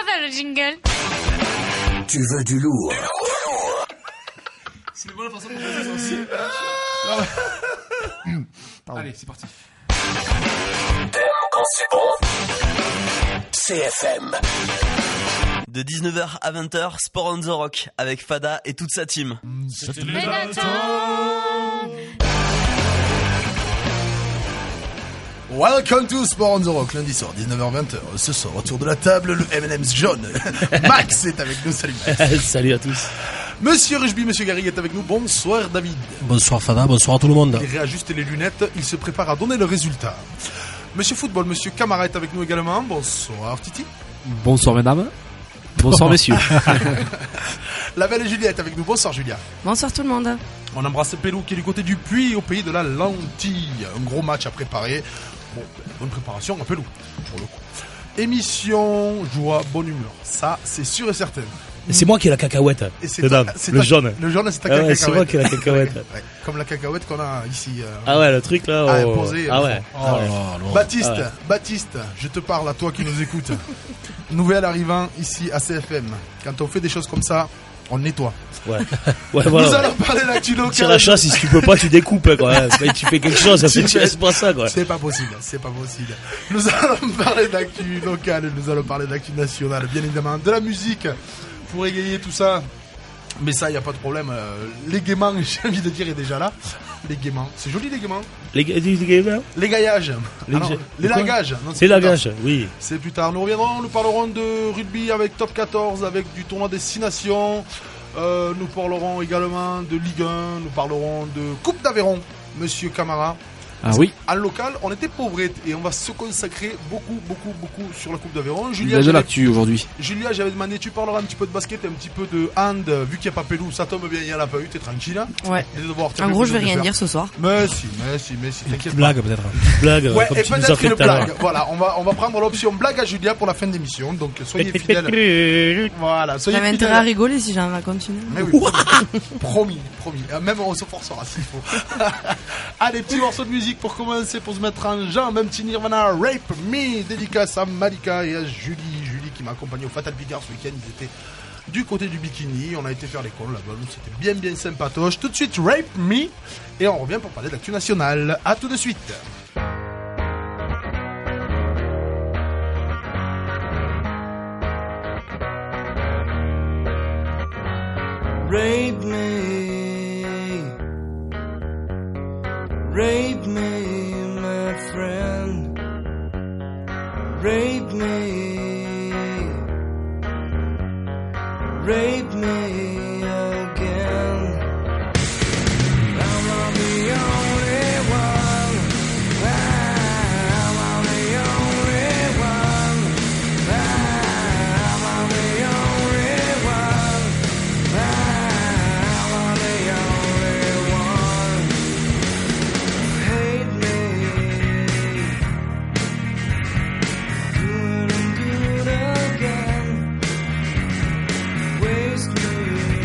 dans le jingle. Tu veux du lourd. C'est une bonne façon de commencer ça aussi. Allez, c'est parti. T'aimes quand c'est bon? CFM. De 19h à 20h, Sport on the Rock avec Fada et toute sa team. Welcome to Sport on the Rock, lundi soir, 19h-20h. Ce soir, autour de la table, le M&M's jaune. Max est avec nous, salut Max. Salut à tous. Monsieur Rugby, Monsieur Garrigue est avec nous, bonsoir David. Bonsoir Fada, bonsoir à tout le monde. Il réajuste les lunettes, il se prépare à donner le résultat. Monsieur Football, Monsieur Camara est avec nous également, bonsoir Titi. Bonsoir mesdames. Bonsoir messieurs. La belle Julia est avec nous, bonsoir Julia. Bonsoir tout le monde. On embrasse Pelou qui est du côté du Puy, au pays de la lentille. Un gros match à préparer. Bon, bonne préparation à Pelou, pour le coup. Émission, joie, bonne humeur. Ça, c'est sûr et certain. Et c'est moi qui ai la cacahuète. Et c'est le jaune. Le jaune, c'est ta ah ouais, cacahuète. c'est moi qui ai la cacahuète. Ouais, comme la cacahuète qu'on a ici. Ah ouais, le truc là. Posé. Ah ouais. Baptiste, ah ouais. Baptiste, je te parle à toi qui nous écoutes. Nouvelle arrivant ici à CFM. Quand on fait des choses comme ça, on nettoie. Ouais. Ouais, voilà. Nous allons parler d'actu locale. Tire la chasse, si tu peux pas, tu découpes, quoi. Tu fais quelque chose, ça fait tu laisses pas ça, quoi. C'est pas possible. Nous allons parler d'actu locale, nous allons parler d'actu nationale, bien évidemment, de la musique pour égayer tout ça. Mais ça, y a pas de problème. Les gaiements, j'ai envie de dire, est déjà là. Les gaiements, c'est joli les gaiements. Les gaillages. Les lagages. Non, c'est lagages, oui. C'est plus tard. Nous reviendrons, nous parlerons de rugby avec Top 14, avec du tournoi des 6 nations. Nous parlerons également de Ligue 1, nous parlerons de Coupe d'Aveyron, Monsieur Camara. Ah oui. En local, on était pauvrette et on va se consacrer beaucoup sur la Coupe d'Aveyron. Il y a de l'actu aujourd'hui. Julia, j'avais demandé, tu parleras un petit peu de basket et un petit peu de hand, vu qu'il n'y a pas Pelou, ça tombe bien, il y en a pas eu, t'es tranquille. Ouais. En gros, je vais rien dire ce soir. Mais si, t'inquiète pas. Blague peut-être. Blague. Ouais, comme et tu nous as peut-être fait une tout à l'heure. blague. Voilà, on va prendre l'option blague à Julia pour la fin d'émission, donc soyez fidèles. Voilà, soyez J'avais fidèles. intérêt à rigoler si j'en vais continuer. Mais oui, promis. Même on se forcera s'il faut. Allez, petit morceau de musique pour commencer, pour se mettre en jambe, un petit Nirvana, Rape Me, dédicace à Malika et à Julie qui m'a accompagné au Fatal Bigard ce week-end. Ils étaient du côté du bikini, on a été faire l'école là-bas, c'était bien sympatoche. Tout de suite Rape Me et on revient pour parler de l'actu nationale. À tout de suite. Rape me, my friend. Rape me again. I'm not the only one. I'm not the only one. I'm not the only one. I'm not the only one. Hate me. Good and good again. Waste me.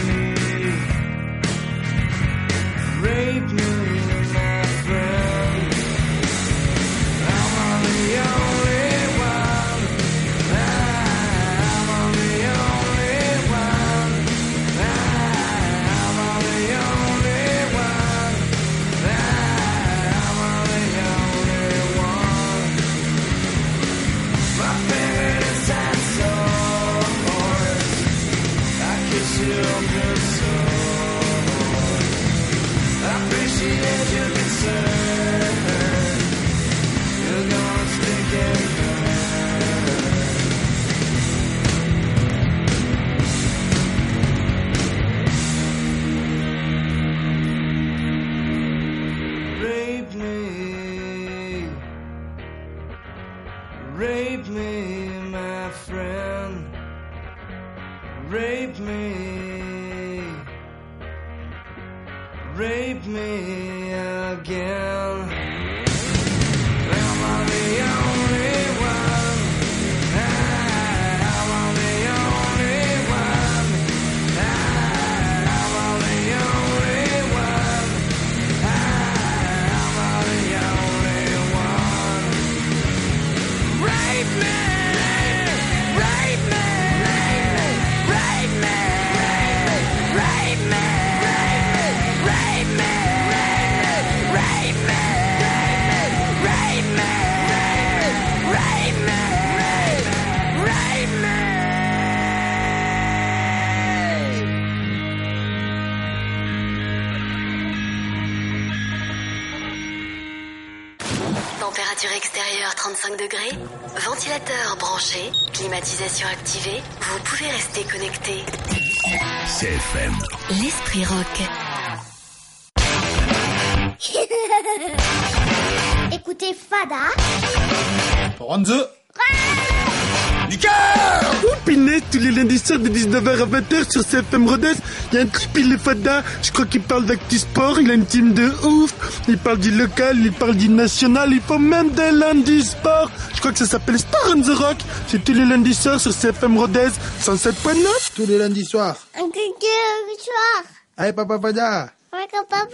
Rape me, my friend. I'm on the only one. I'm on the only one. I'm on the only one. I'm on the only one. My favorite is that soul. I kiss your good soul. I appreciate your concern. You're gonna stick and burn. Rape me, my friend. Rape me again. I'm on the only one. I'm on the only one. I'm on the only one. I'm on the only one. Rape me, rape me. Température extérieure 35 degrés, ventilateur branché, climatisation activée, vous pouvez rester connecté. CFM. L'esprit rock. Écoutez Fada. Ronze. Pinez, tous les lundis soirs de 19h à 20h sur CFM Rodez, il y a un trip il est Fada, je crois qu'il parle d'actu sport, il a une team de ouf, il parle du local, il parle du national, il faut même des lundis sport, je crois que ça s'appelle Sport on the Rock, c'est tous les lundis soirs sur CFM Rodez, 107.9. Tous les lundis soirs. Allez, Papa Fada. Avec Papa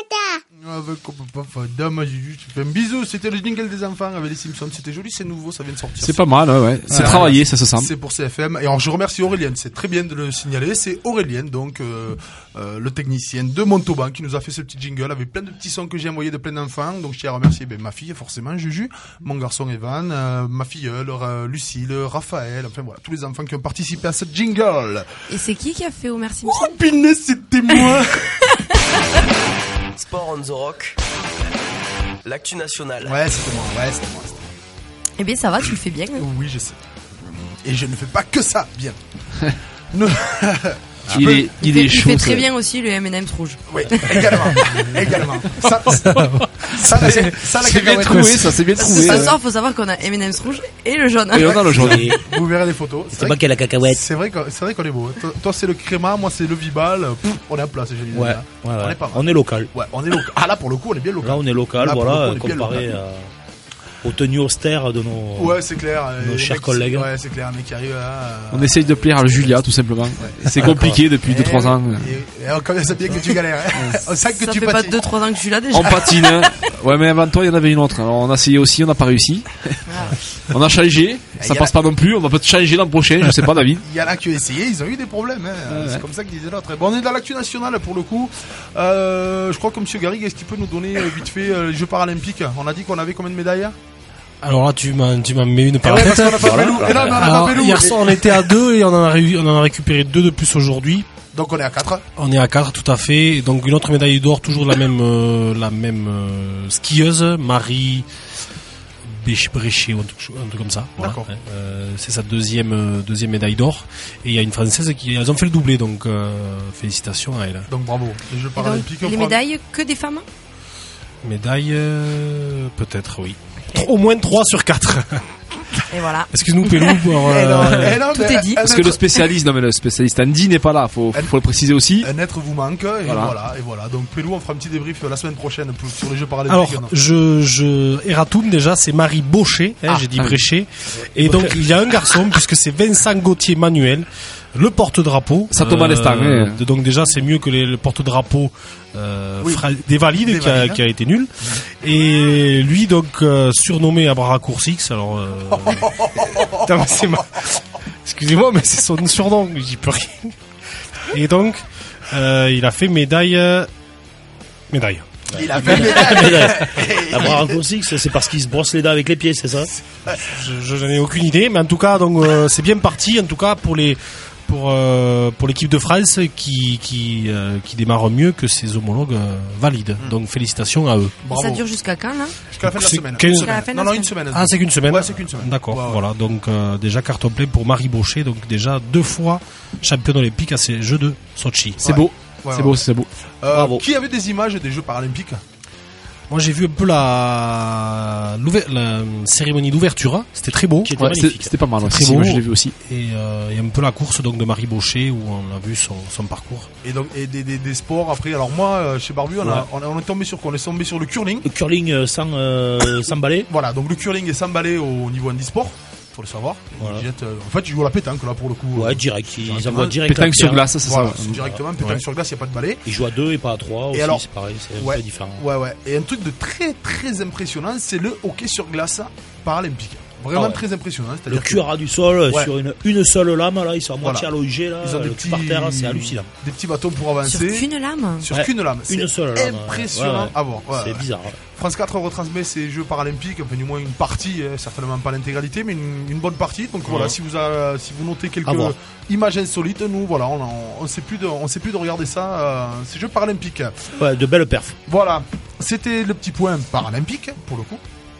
Fada, moi j'ai juste fait un bisou. C'était le jingle des enfants avec les Simpsons. C'était joli, c'est nouveau, ça vient de sortir. C'est pas mal, ouais. C'est travaillé, ça se sent. C'est pour CFM. Et alors je remercie Aurélien, c'est très bien de le signaler. C'est Aurélien, donc le technicien de Montauban, qui nous a fait ce petit jingle avec plein de petits sons que j'ai envoyés de plein d'enfants. Donc je tiens à remercier ma fille, forcément, Juju, mon garçon Evan, ma filleule, Lucille, Raphaël, enfin voilà, tous les enfants qui ont participé à ce jingle. Et c'est qui a fait Homer Simpson? Oh Pinez, c'était moi. Sport on the Rock. L'actu nationale. Ouais, c'était moi. Eh bien, ça va, tu le fais bien. Oui, je sais. Et je ne fais pas que ça, bien. Il est chaud. Il fait très bien aussi le M&M's rouge. Oui, également. Ça, c'est bien trouvé, ça, c'est bien trouvé. Ce soir, faut savoir qu'on a M&M's rouge et le jaune. Et on a le jaune. Vous verrez les photos. C'est pas qu'elle a cacahuète. C'est vrai qu'on est beau. Toi, c'est le créma, moi, c'est le Vibal. On est en place, j'ai dit. Ouais. On est pas mal. On est local. Ouais, on est local. Ah, là, pour le coup, on est bien local. Là, on est local, là, voilà, coup, comparé aux tenues austères de nos, ouais, c'est clair, nos chers collègues. Ouais, c'est clair, un mec qui arrive là. On essaye de plaire à Julia, tout simplement. C'est compliqué depuis 2-3 ans. Et on connaît ça bien que tu galères. On sait que ça tu fait patines. pas 2-3 ans que je suis là déjà. On patine. Ouais, mais avant toi, il y en avait une autre. Alors, on a essayé aussi, on n'a pas réussi. On a changé. Ça passe pas non plus. On va peut-être changer l'an prochain. Je sais pas, David. Il y en a qui ont essayé. Ils ont eu des problèmes. C'est comme ça que disait l'autre. Bon, on est dans l'actu nationale pour le coup. Je crois que M. Garrigue, est-ce qu'il peut nous donner vite fait les Jeux Paralympiques? On a dit qu'on avait combien de médailles? Alors là, tu m'as mis une par la tête. Hier soir, on était à 2 et on en a récupéré 2 de plus aujourd'hui. Donc on est à 4. On est à 4, tout à fait. Donc une autre médaille d'or, toujours la même skieuse, Marie Bréchet ou un truc comme ça. Voilà. D'accord. C'est sa deuxième médaille d'or. Et il y a une Française elles ont fait le doublé, donc félicitations à elle. Donc bravo. Les Jeux Paralympiques. Les médailles que des femmes? Médailles, peut-être, oui. Au moins 3 sur 4. Et voilà. Excuse-nous, Pelou, pour... tout est dit. Parce que le spécialiste Andy n'est pas là, faut le préciser aussi. Un être vous manque, et voilà. Donc, Pelou, on fera un petit débrief la semaine prochaine sur les Jeux Paralympiques. Alors, Eratoum, déjà, c'est Marie Bochet, j'ai dit Bréchet. Et donc, il y a un garçon, puisque c'est Vincent Gauthier Manuel, le porte-drapeau. Ça tombe à l'instant, donc déjà, c'est mieux que le porte-drapeau des Valides, qui a été nul. Et lui, donc, surnommé à bras raccourcis, alors... Putain, mais c'est excusez-moi, mais c'est son surnom, j'y peux rien. Et donc, il a fait médaille. Il a fait médaille. À bras raccourcis, c'est parce qu'il se brosse les dents avec les pieds, c'est ça? Je n'en ai aucune idée, mais en tout cas, donc, c'est bien parti, en tout cas, pour l'équipe de France qui démarre mieux que ses homologues valides. Donc félicitations à eux. Bravo. Ça dure jusqu'à quand là? Jusqu'à la fin de la semaine. Une semaine. Ah, c'est qu'une semaine. Ouais, c'est qu'une semaine. D'accord. Ouais. Voilà. Donc déjà carton plein pour Marie Bochet. Donc déjà 2 fois championne olympique à ces Jeux de Sochi. C'est beau. C'est beau. Bravo. Qui avait des images des Jeux Paralympiques? Moi, j'ai vu un peu la cérémonie d'ouverture. C'était très beau. C'était pas mal. Très beau. Je l'ai vu aussi. Et un peu la course donc de Marie Bochet où on a vu son parcours. Et donc des sports après. Alors moi, chez Barbu, on est tombé sur quoi? On est tombé sur le curling. Le curling sans balai. Voilà. Donc le curling est sans balai au niveau handisport. Faut le savoir. Voilà. En fait, ils jouent à la pétanque là pour le coup. Ouais, direct. Ils envoient direct. Pétanque sur glace, c'est voilà, ça. Directement, pétanque sur glace, il n'y a pas de balai. Ils jouent à 2 et pas à 3 aussi, c'est pareil, c'est un peu différent. Ouais. Et un truc de très très impressionnant, c'est le hockey sur glace paralympique. Vraiment très impressionnant. Le cul ras du sol sur une seule lame, là, ils sont à moitié à l'OIG, là. Ils ont des petits par terre, c'est hallucinant. Des petits bâtons pour avancer. Sur qu'une lame. Qu'une lame. Une seule lame. Impressionnant à voir. C'est bizarre. France 4 retransmet ces Jeux Paralympiques, enfin du moins une partie, certainement pas l'intégralité, mais une bonne partie. Donc voilà, si vous notez quelques images insolites, nous voilà, on sait plus de regarder ça, ces Jeux Paralympiques. Ouais, de belles perfs. Voilà, c'était le petit point paralympique pour le coup.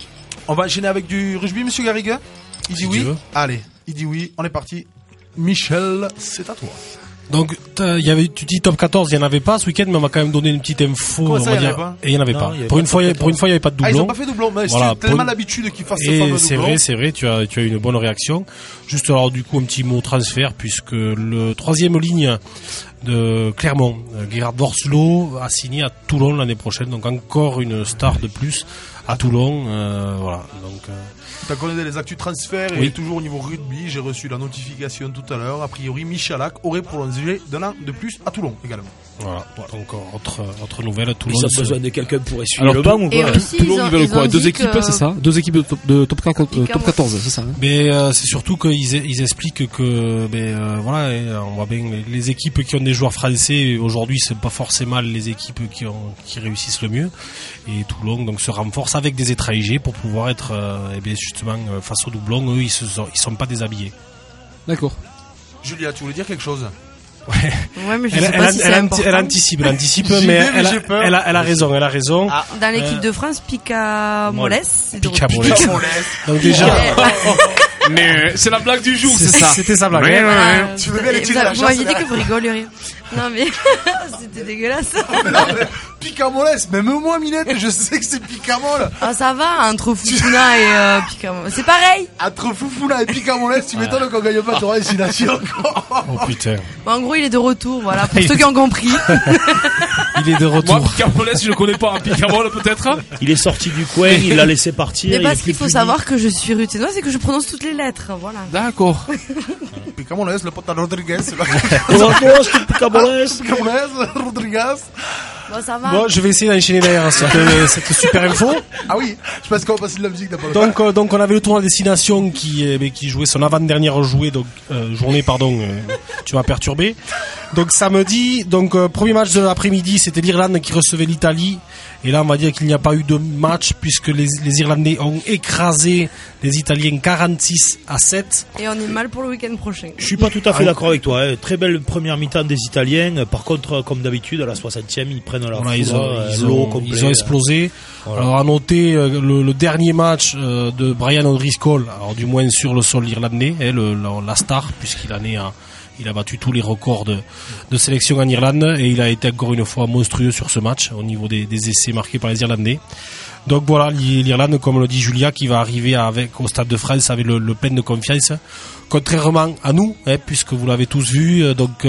On va enchaîner avec du rugby, monsieur Garrigue. Il dit oui. Allez, il dit oui. On est parti. Michel, c'est à toi. Donc, tu dis top 14, il n'y en avait pas ce week-end, mais on m'a quand même donné une petite info. Comment ça, il n'y en avait pas? Et il n'y en avait pas. Pour une fois, il n'y avait pas de doublon. Ah, ils n'ont pas fait doublon, mais voilà, c'est tellement l'habitude qu'ils fassent ce fameux doublon. C'est vrai, tu as eu une bonne réaction. Juste alors, du coup, un petit mot transfert, puisque le 3e ligne de Clermont, Gerhard Vorslo, a signé à Toulon l'année prochaine, donc encore une star de plus à Toulon, voilà. Donc, t'as connaissé les actus transferts et toujours au niveau rugby, j'ai reçu la notification tout à l'heure. A priori, Michalak aurait prolongé d'un an de plus à Toulon également. Voilà, donc autre nouvelle. Toulon. Ils ont besoin de quelqu'un pour essuyer le banc ou quoi? Toulon, ils veulent quoi? 2 équipes, c'est ça? 2 équipes de top 14, c'est ça? Mais c'est surtout qu'ils expliquent que, voilà, on voit bien les équipes qui ont des joueurs français aujourd'hui, c'est pas forcément les équipes qui réussissent le mieux. Et Toulon donc se renforce avec des étrangers pour pouvoir être justement face au doublon. Eux, ils sont pas déshabillés. D'accord. Julia, tu voulais dire quelque chose? Ouais, mais je sais pas si c'est important. Elle anticipe, mais elle a raison. Ah. Dans l'équipe de France, Picamoles. Picamoles. Donc déjà. Mais c'est la blague du jour, c'est ça. C'était sa blague. Tu veux bien les tirer la chasse? Vous m'aviez dit que vous rigoleriez. Non mais c'était dégueulasse. Picamoles, même moi Minette, je sais que c'est Picamole. Ah ça va, entre Fufuna et Picamoles, c'est pareil. Entre Fufuna et Picamoles, tu m'étonnes qu'on gagne pas ton destination. Oh putain. Bon, en gros, il est de retour, voilà, pour ceux qui ont compris. Il est de retour. Moi, Picamoles, je le connais pas, un Picamole peut-être. Il est sorti du coin, il l'a laissé partir. Mais parce qu'il faut savoir que je suis ruténoise et que je prononce toutes les lettres, voilà. D'accord. Picamoles, le pote de Rodriguez. Picamoles, Rodriguez. Bon, ça va. Bon, je vais essayer d'enchaîner derrière cette super info. Ah oui, je pense qu'on va passer de la musique d'abord. Donc on avait le tournoi Destination qui jouait son avant-dernière journée, tu m'as perturbé. Donc samedi, premier match de l'après-midi, c'était l'Irlande qui recevait l'Italie. Et là, on va dire qu'il n'y a pas eu de match puisque les Irlandais ont écrasé les Italiens 46-7. Et on est mal pour le week-end prochain. Je suis pas tout à fait d'accord avec toi. Très belle première mi-temps des Italiens. Par contre, comme d'habitude, à la 60e, ils prennent leur ils ont explosé. Voilà. Alors à noter le dernier match de Brian O'Driscoll, alors du moins sur le sol irlandais, la star, puisqu'il il a battu tous les records de sélection en Irlande et il a été encore une fois monstrueux sur ce match au niveau des essais marqués par les Irlandais. Donc voilà, l'Irlande, comme le dit Julia, qui va arriver au Stade de France avec le plein de confiance, contrairement à nous, puisque vous l'avez tous vu. Donc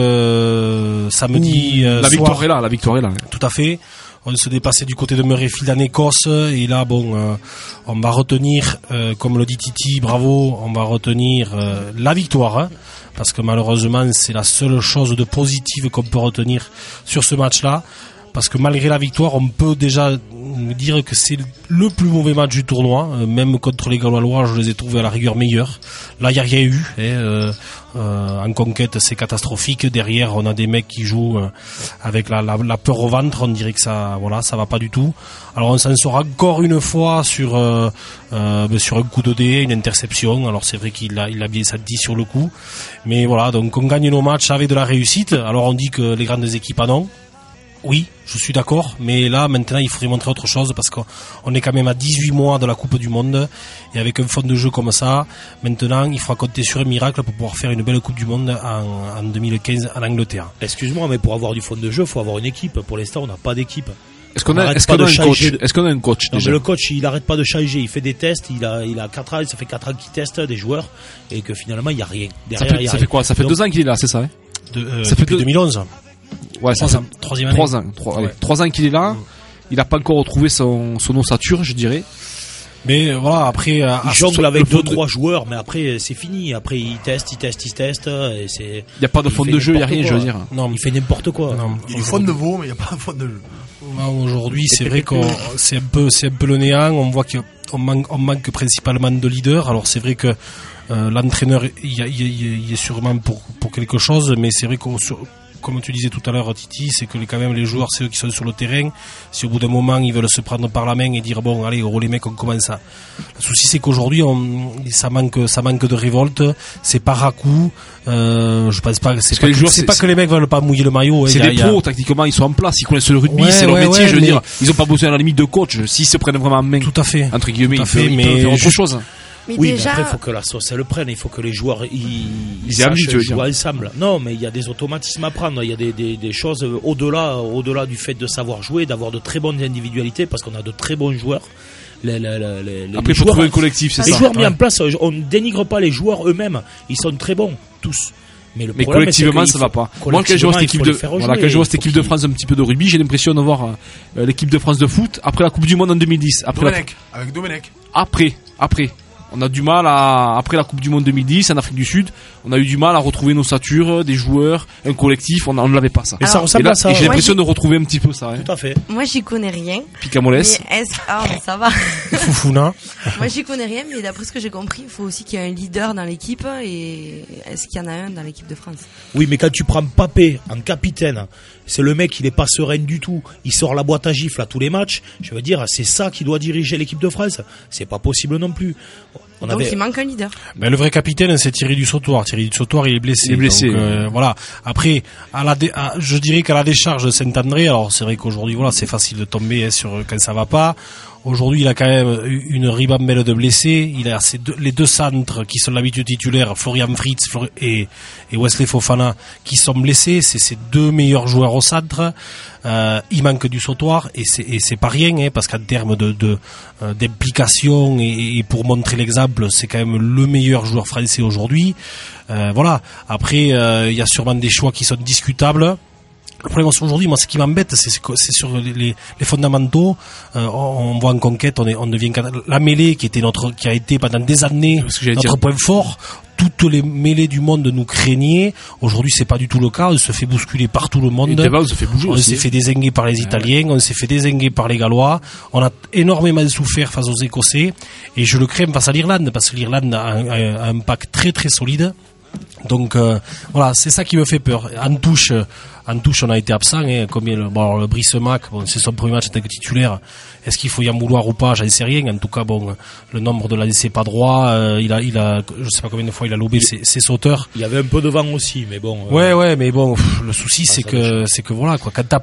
samedi la victoire est là. Tout à fait. On se dépassait du côté de Murrayfield en Écosse et là on va retenir, comme le dit Titi, bravo, on va retenir la victoire, parce que malheureusement c'est la seule chose de positive qu'on peut retenir sur ce match-là. Parce que malgré la victoire, on peut déjà dire que c'est le plus mauvais match du tournoi. Même contre les Gallois, je les ai trouvés à la rigueur meilleurs. Là, il n'y a rien eu. En conquête, c'est catastrophique. Derrière, on a des mecs qui jouent avec la peur au ventre. On dirait que ça va pas du tout. Alors, on s'en sort encore une fois sur un coup de dé, une interception. Alors, c'est vrai qu'il a bien ça dit sur le coup. Mais voilà, donc on gagne nos matchs avec de la réussite. Alors, on dit que les grandes équipes en ont. Oui, je suis d'accord, mais là maintenant il faudrait montrer autre chose parce qu'on est quand même à 18 mois de la Coupe du Monde et avec un fond de jeu comme ça, maintenant il faudra compter sur un miracle pour pouvoir faire une belle Coupe du Monde en 2015 en Angleterre. Excuse-moi, mais pour avoir du fond de jeu, il faut avoir une équipe. Pour l'instant, on n'a pas d'équipe. Est-ce qu'on a un coach déjà? Le coach, il arrête pas de changer, il fait des tests, il a 4 ans, ça fait 4 ans qu'il teste des joueurs et que finalement il y a rien. Derrière, ça fait quoi? Ça fait 2 ans qu'il est là, c'est ça? Ça fait depuis 2011. Ouais, c'est ça. 3e année. 3 ans qu'il est là. Il n'a pas encore retrouvé son ossature, je dirais. Mais voilà, après il jongle avec 2-3 joueurs, mais après c'est fini. Après il teste et c'est. Il y a pas de fond de jeu, il y a rien, je veux dire. Non, il fait n'importe quoi. Non, il y a du fond de veau, mais il y a pas de fond de jeu. Aujourd'hui, c'est vrai qu'on c'est un peu le néant. On voit qu'on manque principalement de leaders. Alors c'est vrai que l'entraîneur il est sûrement pour quelque chose, mais c'est vrai qu'on comme tu disais tout à l'heure, Titi, c'est que quand même les joueurs, c'est eux qui sont sur le terrain. Si au bout d'un moment ils veulent se prendre par la main et dire bon, allez, gros les mecs, on commence ça. Le souci, c'est qu'aujourd'hui, ça manque de révolte. C'est par à coup. Je pense pas. C'est pas que les mecs veulent pas mouiller le maillot. C'est des pros, tactiquement, ils sont en place, ils connaissent le rugby, c'est leur métier. Je veux dire, ils ont pas besoin à la limite de coach. S'ils se prennent vraiment en main, tout à fait, entre guillemets, ils peuvent faire autre chose. Mais oui, déjà... mais après, il faut que la sauce, elle le prenne. Il faut que les joueurs, ils sachent jouer ensemble. Non, mais il y a des automatismes à prendre. Il y a des choses au-delà du fait de savoir jouer, d'avoir de très bonnes individualités, parce qu'on a de très bons joueurs. Après, il faut trouver un collectif, c'est ça. Les joueurs mis en place, on ne dénigre pas les joueurs eux-mêmes. Ils sont très bons, tous. Mais collectivement, ça va pas. Moi, quand je vois cette équipe de France un petit peu de rugby, j'ai l'impression de voir l'équipe de France de foot après la Coupe du Monde en 2010. Avec Domenech. Après. On a du mal après la Coupe du Monde 2010 en Afrique du Sud, on a eu du mal à retrouver nos ossature, des joueurs, un collectif, on ne l'avait pas ça. Mais ça ressemble à ça. Et j'ai l'impression de retrouver un petit peu ça. Tout à fait. Moi, j'y connais rien. Picamoles. Mais ça va. Foufouna. Moi, j'y connais rien, mais d'après ce que j'ai compris, il faut aussi qu'il y ait un leader dans l'équipe, et est-ce qu'il y en a un dans l'équipe de France? Oui, mais quand tu prends Papé en capitaine, c'est le mec, il est pas serein du tout. Il sort la boîte à gifles à tous les matchs. Je veux dire, c'est ça qui doit diriger l'équipe de France. C'est pas possible non plus. Donc il manque un leader. Mais le vrai capitaine, c'est Thierry Dussautoir. Thierry Dussautoir, il est blessé. Donc, voilà. Après, je dirais qu'à la décharge de Saint-André, alors c'est vrai qu'aujourd'hui, voilà, c'est facile de tomber quand ça va pas. Aujourd'hui, il a quand même une ribambelle de blessés. Il a les deux centres qui sont l'habitude titulaire, Florian Fritz et Wesley Fofana, qui sont blessés. C'est ses deux meilleurs joueurs au centre. Il manque du sautoir et c'est pas rien, hein, parce qu'en termes d'implication et pour montrer l'exemple, c'est quand même le meilleur joueur français aujourd'hui. Voilà. Après, il y a sûrement des choix qui sont discutables. Le problème aujourd'hui, moi, ce qui m'embête, c'est sur les fondamentaux. On voit en conquête, on devient la mêlée qui a été pendant des années notre point fort. Toutes les mêlées du monde nous craignaient. Aujourd'hui, c'est pas du tout le cas. On se fait bousculer par tout le monde. On se fait bouger on s'est fait dézinguer par les Italiens. On s'est fait dézinguer par les Gallois. On a énormément souffert face aux Écossais. Et je le crains face à l'Irlande, parce que l'Irlande a un pack très très solide. Donc voilà, c'est ça qui me fait peur. En touche, on a été absent. Hein, le Brice Mac, c'est son premier match en tant que titulaire. Est-ce qu'il faut y en vouloir ou pas? J'en sais rien. En tout cas, le nombre de lancers pas droit, il a, je sais pas combien de fois il a lobé ses sauteurs. Il y avait un peu de vent aussi, mais bon. Ouais, mais bon, le souci c'est que voilà quoi. Quand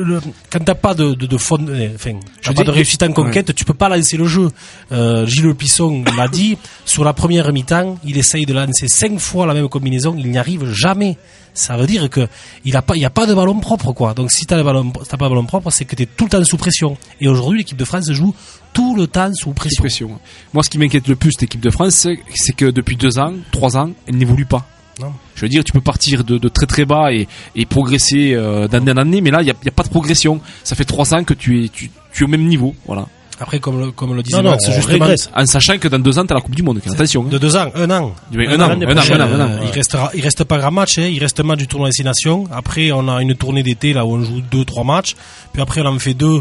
t'as pas de fond, t'as pas de réussite en conquête, tu peux pas lancer le jeu. Gilles Pisson l'a dit. Sur la première mi-temps, il essaye de lancer 5 fois la même combinaison, il n'y arrive jamais. Ça veut dire que il y a pas de ballon propre, quoi. Donc si t'as pas de ballon propre, c'est que t'es tout le temps sous pression. Et aujourd'hui, l'équipe de France joue tout le temps sous pression. Moi, ce qui m'inquiète le plus, cette équipe de France, c'est que depuis 2 ans, 3 ans, elle n'évolue pas. Non. Je veux dire, tu peux partir de très très bas et progresser d'année en année, mais là, il y a pas de progression. Ça fait 3 ans que tu es au même niveau, voilà. Après, comme le disait Max, justement, en sachant que dans 2 ans, t'as la Coupe du Monde. Attention. De 2 ans, 1 an. Un an. Il reste pas grand match, hein. Il reste un match du tournoi des 6 Nations. Après, on a une tournée d'été, là, où on joue 2-3 matchs. Puis après, on en fait 2,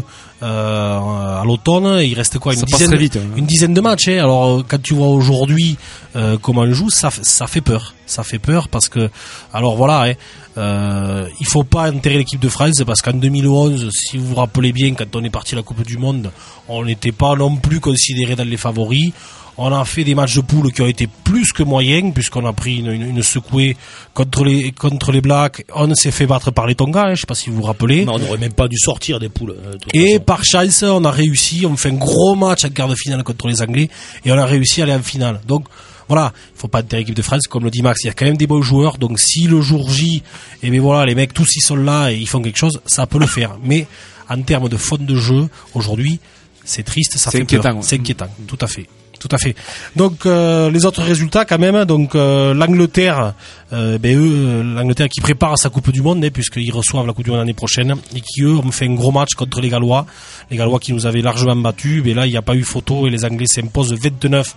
à l'automne. Il reste quoi? Une dizaine de matchs, hein. Alors, quand tu vois aujourd'hui, comment on joue, ça fait peur. Ça fait peur parce que, alors voilà, hein. Il faut pas enterrer l'équipe de France parce qu'en 2011, si vous vous rappelez bien, quand on est parti à la Coupe du Monde, on n'était pas non plus considéré dans les favoris. On a fait des matchs de poule qui ont été plus que moyens, puisqu'on a pris une secouée contre les Blacks. On s'est fait battre par les Tonga, hein, je sais pas si vous vous rappelez. Non, on n'aurait même pas dû sortir des poules. Et par chance, on a réussi, on fait un gros match en quart de finale contre les Anglais, et on a réussi à aller en finale. Donc, voilà, il faut pas enterrer l'équipe de France, comme le dit Max, il y a quand même des bons joueurs, donc si le jour J, mais voilà, les mecs, tous ils sont là et ils font quelque chose, ça peut le faire. Mais, en termes de fond de jeu, aujourd'hui, c'est triste, ça fait peur. C'est inquiétant, tout à fait. Donc les autres résultats quand même. Donc l'Angleterre, l'Angleterre qui prépare sa Coupe du Monde, hein, puisqu'ils reçoivent la Coupe du Monde l'année prochaine, et qui eux ont fait un gros match contre les Gallois qui nous avaient largement battus. Mais là il n'y a pas eu photo et les Anglais s'imposent 29-18.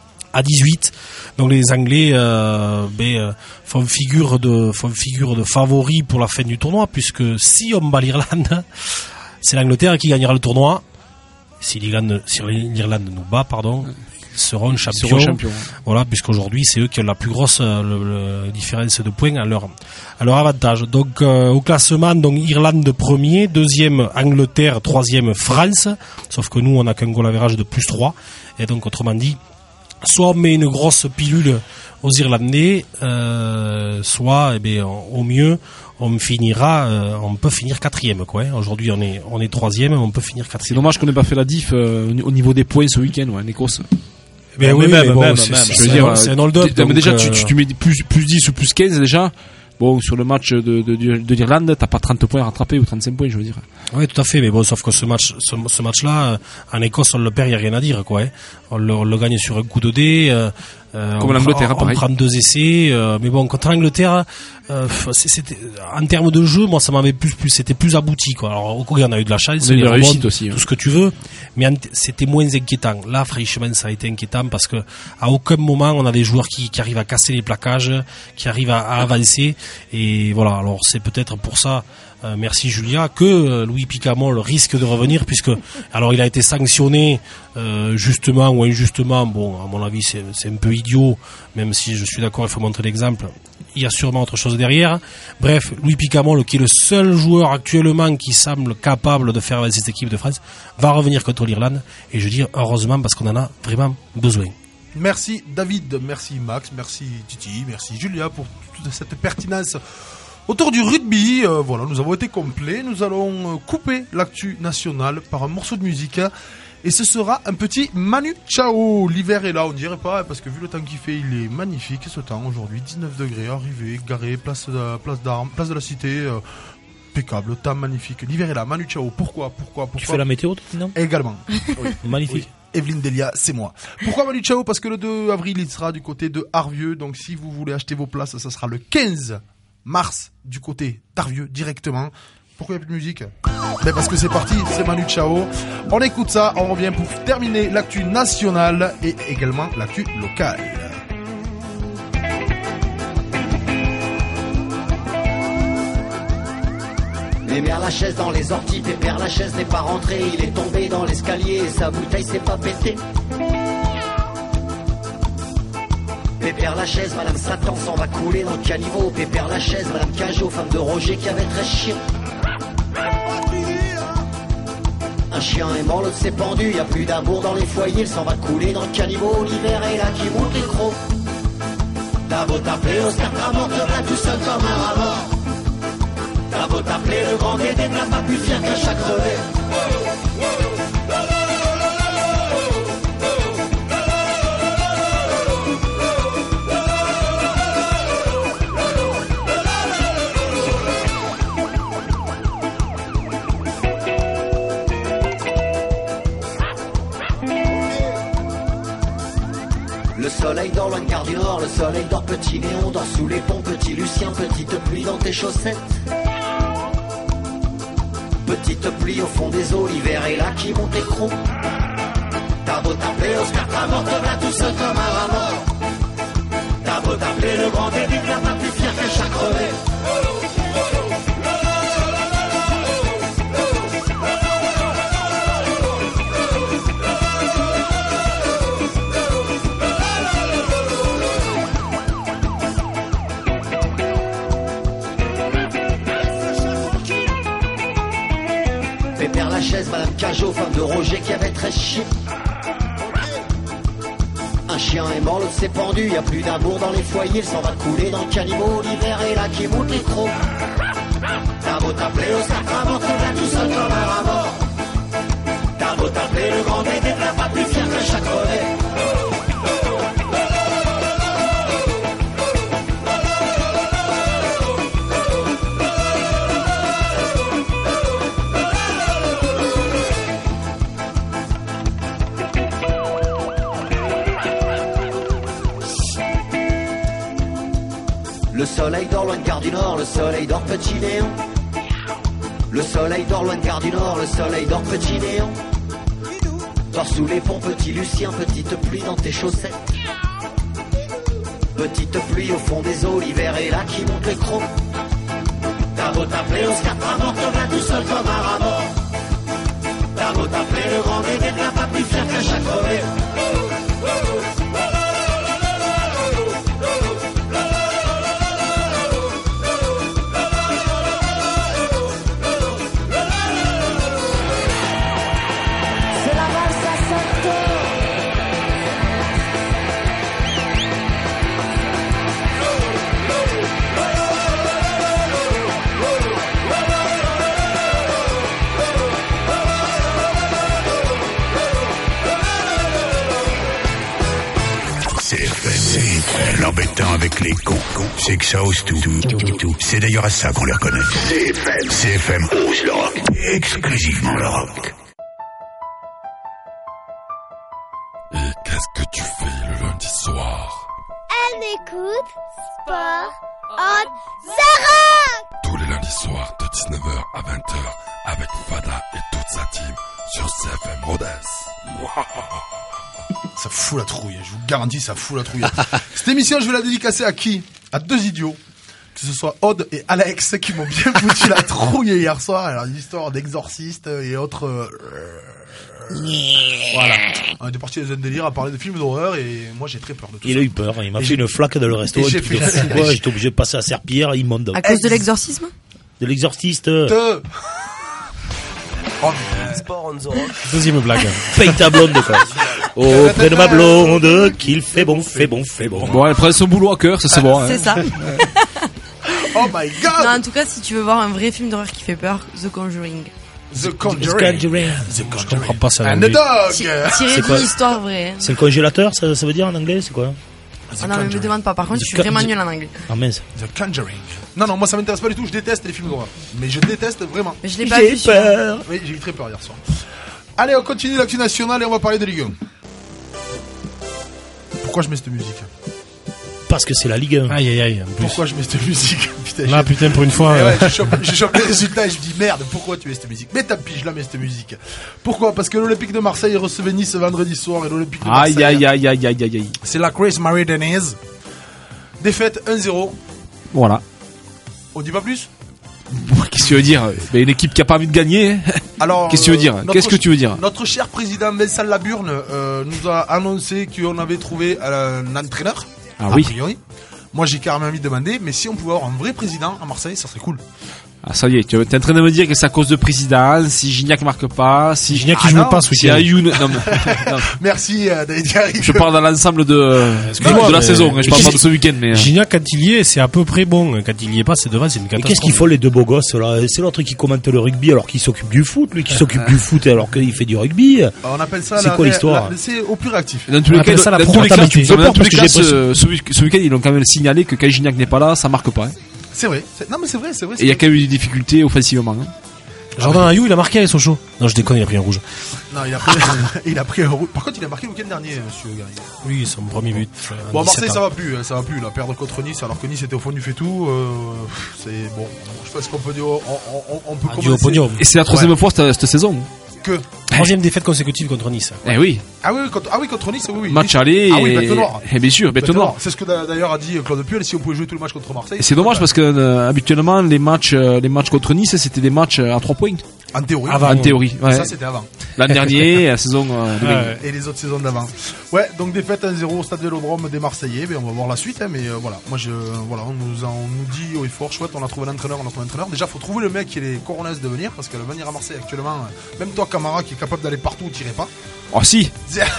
Donc les Anglais font figure de favoris pour la fin du tournoi, puisque si on bat l'Irlande, c'est l'Angleterre qui gagnera le tournoi. Si l'Irlande nous bat, seront champions. Voilà, puisqu'aujourd'hui c'est eux qui ont la plus grosse différence de points à leur avantage. Donc au classement, donc Irlande premier, deuxième Angleterre, troisième France. Sauf que nous on a qu'un goal average de +3. Et donc autrement dit, soit on met une grosse pilule aux Irlandais, soit au mieux on peut finir quatrième, quoi. Aujourd'hui on est troisième, on peut finir quatrième. C'est dommage qu'on n'ait pas fait la diff au niveau des points ce week-end, en Écosse. Mais oui, même. Je veux dire, c'est un hold-up. Mais déjà, tu mets plus 10 ou plus 15 déjà. Bon, sur le match de l'Irlande, t'as pas 30 points à rattraper ou 35 points, je veux dire. Oui, tout à fait, mais bon, sauf que ce match-là, en Écosse, on le perd, y a rien à dire, quoi. On le gagne sur un coup de dé. Comme l'Angleterre, pareil. On prend 2 essais, mais bon, contre l'Angleterre, c'était, en termes de jeu, moi, ça m'avait c'était plus abouti, quoi. Alors, ok, on a eu de la chance, de la réussite aussi, tout ce que tu veux, mais c'était moins inquiétant. Là, franchement, ça a été inquiétant parce que à aucun moment on a des joueurs qui arrivent à casser les plaquages, qui arrivent à avancer, et voilà. Alors, c'est peut-être pour ça. Merci Julia, que Louis Picamol risque de revenir, puisque alors il a été sanctionné justement ou injustement. Bon, à mon avis c'est un peu idiot, même si je suis d'accord, il faut montrer l'exemple. Il y a sûrement autre chose derrière. Bref, Louis Picamol, qui est le seul joueur actuellement qui semble capable de faire avancer cette équipe de France, va revenir contre l'Irlande, et je dis heureusement parce qu'on en a vraiment besoin. Merci David, merci Max, merci Titi, merci Julia pour toute cette pertinence autour du rugby. Voilà, nous avons été complets. Nous allons couper l'actu nationale par un morceau de musique. Et ce sera un petit Manu Chao. L'hiver est là, on dirait pas, parce que vu le temps qu'il fait, il est magnifique ce temps aujourd'hui. 19 degrés, arrivé, garé, place d'Armes, place de la Cité. Impeccable, temps magnifique. L'hiver est là, Manu Chao. Pourquoi Tu fais la météo, non? Également. Oui. Magnifique. Oui. Evelyne Delia, c'est moi. Pourquoi Manu Chao? Parce que le 2 avril, il sera du côté de Arvieux. Donc si vous voulez acheter vos places, ça sera le 15 mars du côté d'Arvieux directement. Pourquoi il n'y a plus de musique? Parce que c'est parti, c'est Manu Chao. On écoute ça, on revient pour terminer l'actu nationale et également l'actu locale. Pépère Lachaise dans les orties, Pépère Lachaise n'est pas rentré, il est tombé dans l'escalier et sa bouteille s'est pas pétée. Pépère Lachaise, Madame Satan s'en va couler dans le caniveau. Pépère Lachaise, Madame Cajot, femme de Roger qui avait 13 chiens. Un chien est mort, l'autre s'est pendu, y a plus d'amour dans les foyers, il s'en va couler dans le caniveau. L'hiver est là qui monte les crocs. T'as beau t'appeler Oscar Tramont, te là tout seul comme un rat. T'as beau t'appeler le grand Dédé, t'as pas plus fier qu'un chat crevé. Le soleil dort loin de Gare du Nord, le soleil dort petit Néon, dort sous les ponts, petit Lucien, petite pluie dans tes chaussettes. Petite pluie au fond des eaux, l'hiver est là qui monte les crocs. T'as beau t'appeler Oscar Tramont, te voilà tout seul comme un rat mort. T'as beau t'appeler le grand Dédé, t'as pas plus fier qu'un chat crevé. Pépère Lachaise, Madame Cajot, femme de Roger qui avait 13 chiens. Un chien est mort, l'autre s'est pendu, y a plus d'amour dans les foyers, il s'en va couler dans le caniveau. L'hiver est là qui monte les crocs. T'as beau t'appeler Oscar Tramont, te voilà tout seul comme un rat mort. T'as beau t'appeler le grand Dédé, t'as pas plus fier qu'un chat crevé. Le soleil dort loin de Gare du Nord, le soleil dort petit Néon. Le soleil dort loin de Gare du Nord, le soleil dort petit Néon. Dors sous les ponts, petit Lucien, petite pluie dans tes chaussettes. Petite pluie au fond des eaux, l'hiver est là qui monte les crocs. T'as beau t'appeler Oscar Tramont, te voilà tout seul comme un rat mort. T'as beau t'appeler le grand Dédé, t'as pas plus fier qu'un chat crevé. est con, c'est que ça ose tout. C'est d'ailleurs à ça qu'on les reconnaît. CFM ose le rock. Exclusivement le rock. Et qu'est-ce que tu fais le lundi soir? Elle écoute Sport on the Rock. Tous les lundis soirs de 19h à 20h avec Fada et toute sa team sur CFM Rodez. Ça fout la trouille, je vous garantis, ça fout la trouille. Cette émission, je vais la dédicacer à qui? À deux idiots. Que ce soit Aude et Alex qui m'ont bien foutu la trouille hier soir. Alors, l'histoire d'exorciste et autres... Voilà. On était parti dans un délire à parler de films d'horreur et moi j'ai très peur de tout ça. Il a eu peur, il m'a fait une flaque dans le resto. J'étais obligé de passer à serpillière, immonde. À cause de l'exorcisme? De l'exorciste. Sport on the rock. Deuxième blague. Paye ta blonde, quoi. Auprès de ma blonde, qu'il fait bon. Bon, elle prend son boulot à cœur, ça c'est bon. C'est ça. Oh my god! Non, en tout cas, si tu veux voir un vrai film d'horreur qui fait peur, The Conjuring. The Conjuring. Je comprends pas ça. And the dog! Tiré d'une histoire vraie. C'est le congélateur, ça veut dire en anglais, c'est quoi? Ah non, mais me demande pas. Par contre, je suis vraiment nul en anglais. Ah mince. The Conjuring. Non, moi ça m'intéresse pas du tout, je déteste les films d'horreur. Mais je déteste vraiment. Mais je l'ai pas vu. J'ai peur. Oui, j'ai eu très peur hier soir. Allez, on continue l'actu nationale et on va parler de Ligue 1. Pourquoi je mets cette musique? Parce que c'est la Ligue 1. Aïe. Pourquoi je mets cette musique? Putain, pour une fois. Ouais, je chope les résultats et je dis merde, pourquoi tu mets cette musique? Mais tant pis, je la mets cette musique. Pourquoi? Parce que l'Olympique de Marseille recevait Nice vendredi soir et l'Olympique de Marseille. Aïe. C'est la Chris Marie Denise. Défaite 1-0. Voilà. On dit pas plus? Qu'est-ce que tu veux dire? Mais une équipe qui a pas envie de gagner. Alors, qu'est-ce que tu veux dire? Qu'est-ce que tu veux dire? Notre cher président Vincent Laburne nous a annoncé qu'on avait trouvé un entraîneur. Ah oui. Priori. Moi, j'ai carrément envie de demander, mais si on pouvait avoir un vrai président à Marseille, ça serait cool. Ah, ça y est, tu es en train de me dire que c'est à cause de président, si Gignac marque pas, si Gignac qui joue pas ce week-end. Non. Merci, David Garrigue. Je parle dans l'ensemble de la saison, je parle pas de ce week-end, mais. Gignac, quand il y est, c'est à peu près bon. Quand il y est pas, c'est devant, c'est une catastrophe. Qu'est-ce qu'ils font les deux beaux gosses, là? C'est l'autre qui commente le rugby alors qu'il s'occupe du foot, lui qui s'occupe du foot alors qu'il fait du rugby. On appelle ça c'est quoi l'histoire? C'est au plus réactif. Dans tous les cas, ce week-end, ils ont quand même signalé que quand Gignac n'est pas là, ça marque pas. C'est vrai. Non, mais c'est vrai. Et il y a quand même eu des difficultés offensivement. Jordan Ayou, il a marqué avec Sochaux. Non, je déconne, il a pris un rouge. Non, il a pris un rouge. Par contre, il a marqué le week-end dernier, monsieur Garrigue. Oui, c'est son premier but. Bon, Marseille, ça va plus, là. Perdre contre Nice, alors que Nice était au fond du fait-tout. C'est bon. Je pense qu'on peut dire, on peut commencer. Et c'est la troisième fois cette saison. Troisième défaite consécutive contre Nice. Eh oui. Ah oui, contre Nice, oui. Match aller. Ah oui, bête noire. Et bien sûr, bête noire. C'est ce que d'ailleurs a dit Claude Puel, si on pouvait jouer tout le match contre Marseille. Et c'est dommage parce que habituellement les matchs contre Nice c'était des matchs à 3 points. En théorie. En théorie. Ouais. Ça c'était avant. L'an dernier, la saison et les autres saisons d'avant. Ouais, donc défaite 1-0 au stade Vélodrome des Marseillais. Ben on va voir la suite, mais voilà. Moi on nous dit haut et fort, chouette, on a trouvé un entraîneur. Déjà, faut trouver le mec qui est les coronets de venir, parce que le venir à Marseille actuellement, même toi Camara qui est capable d'aller partout, où t'irais pas. Oh si.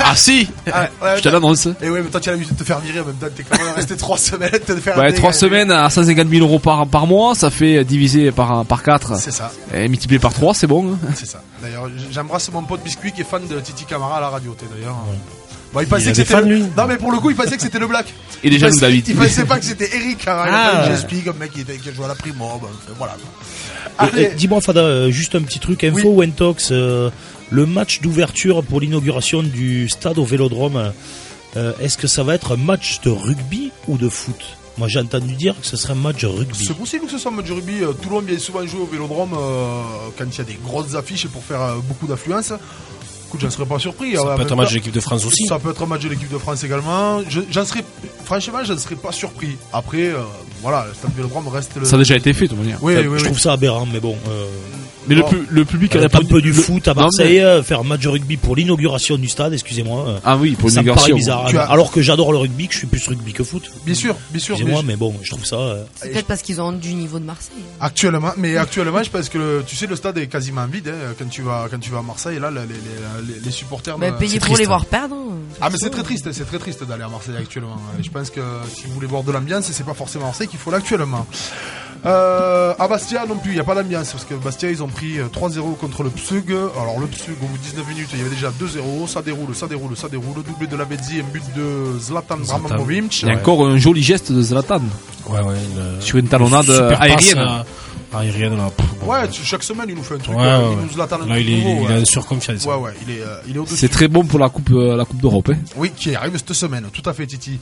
Je te l'annonce. Et ouais, mais toi tu as l'habitude de te faire virer, en même temps t'es quand même resté 3 semaines, te faire. Ouais, 3 semaines à 150 000 euros par mois, ça fait divisé par 4. C'est ça. Et multiplié par 3, c'est bon. C'est ça. D'ailleurs, j'embrasse mon pote Biscuit qui est fan de Titi Camara à la radio, d'ailleurs. Bon, il pensait que c'était lui. Non, mais pour le coup, il pensait que c'était le Black. Et déjà, David. Il pensait pas que c'était Eric, hein. J'explique, un mec qui a joué à la Primo. Voilà. Dis-moi, Fada, juste un petit truc, info Wentox, le match d'ouverture pour l'inauguration du stade au Vélodrome, est-ce que ça va être un match de rugby ou de foot? Moi, j'ai entendu dire que ce serait un match de rugby. C'est possible que ce soit un match de rugby. Toulon vient souvent jouer au Vélodrome quand il y a des grosses affiches pour faire beaucoup d'affluence. Écoute, j'en serais pas surpris. Ça peut être un match de l'équipe de France aussi. Ça peut être un match de l'équipe de France également. Franchement, je ne serais pas surpris. Après, voilà, le stade Vélodrome reste le... Ça a déjà été fait, de toute manière. Oui. Je trouve ça aberrant, mais bon. Mais le public a un peu du foot à Marseille, faire un match de rugby pour l'inauguration du stade, excusez-moi. Ah oui, pour l'inauguration. Ça me paraît bizarre. Alors que j'adore le rugby, que je suis plus rugby que foot. Bien sûr. Excusez-moi, mais bon, je trouve ça. C'est peut-être parce qu'ils ont du niveau de Marseille. Actuellement, je pense que tu sais, le stade est quasiment vide. Hein, quand tu vas à Marseille, là, les supporters. Mais payer pour les voir perdre. Ah, mais c'est très triste d'aller à Marseille actuellement. Je pense que si vous voulez voir de l'ambiance, c'est pas forcément Marseille qu'il faut là actuellement. À Bastia non plus, il n'y a pas d'ambiance parce que Bastia ils ont pris 3-0 contre le PSUG. Alors le PSUG au bout de 19 minutes il y avait déjà 2-0, ça déroule, doublé de la Lavezzi, un but de Zlatan Ibrahimović. Il y a encore un joli geste de Zlatan. Sur une talonnade aérienne. Aérienne là. Ouais, chaque semaine il nous fait un truc. Il nous Zlatan là, il est surconfiance. Ouais, il est au-dessus. C'est très bon pour la coupe d'Europe. Hein. Oui, qui arrive cette semaine. Tout à fait, Titi.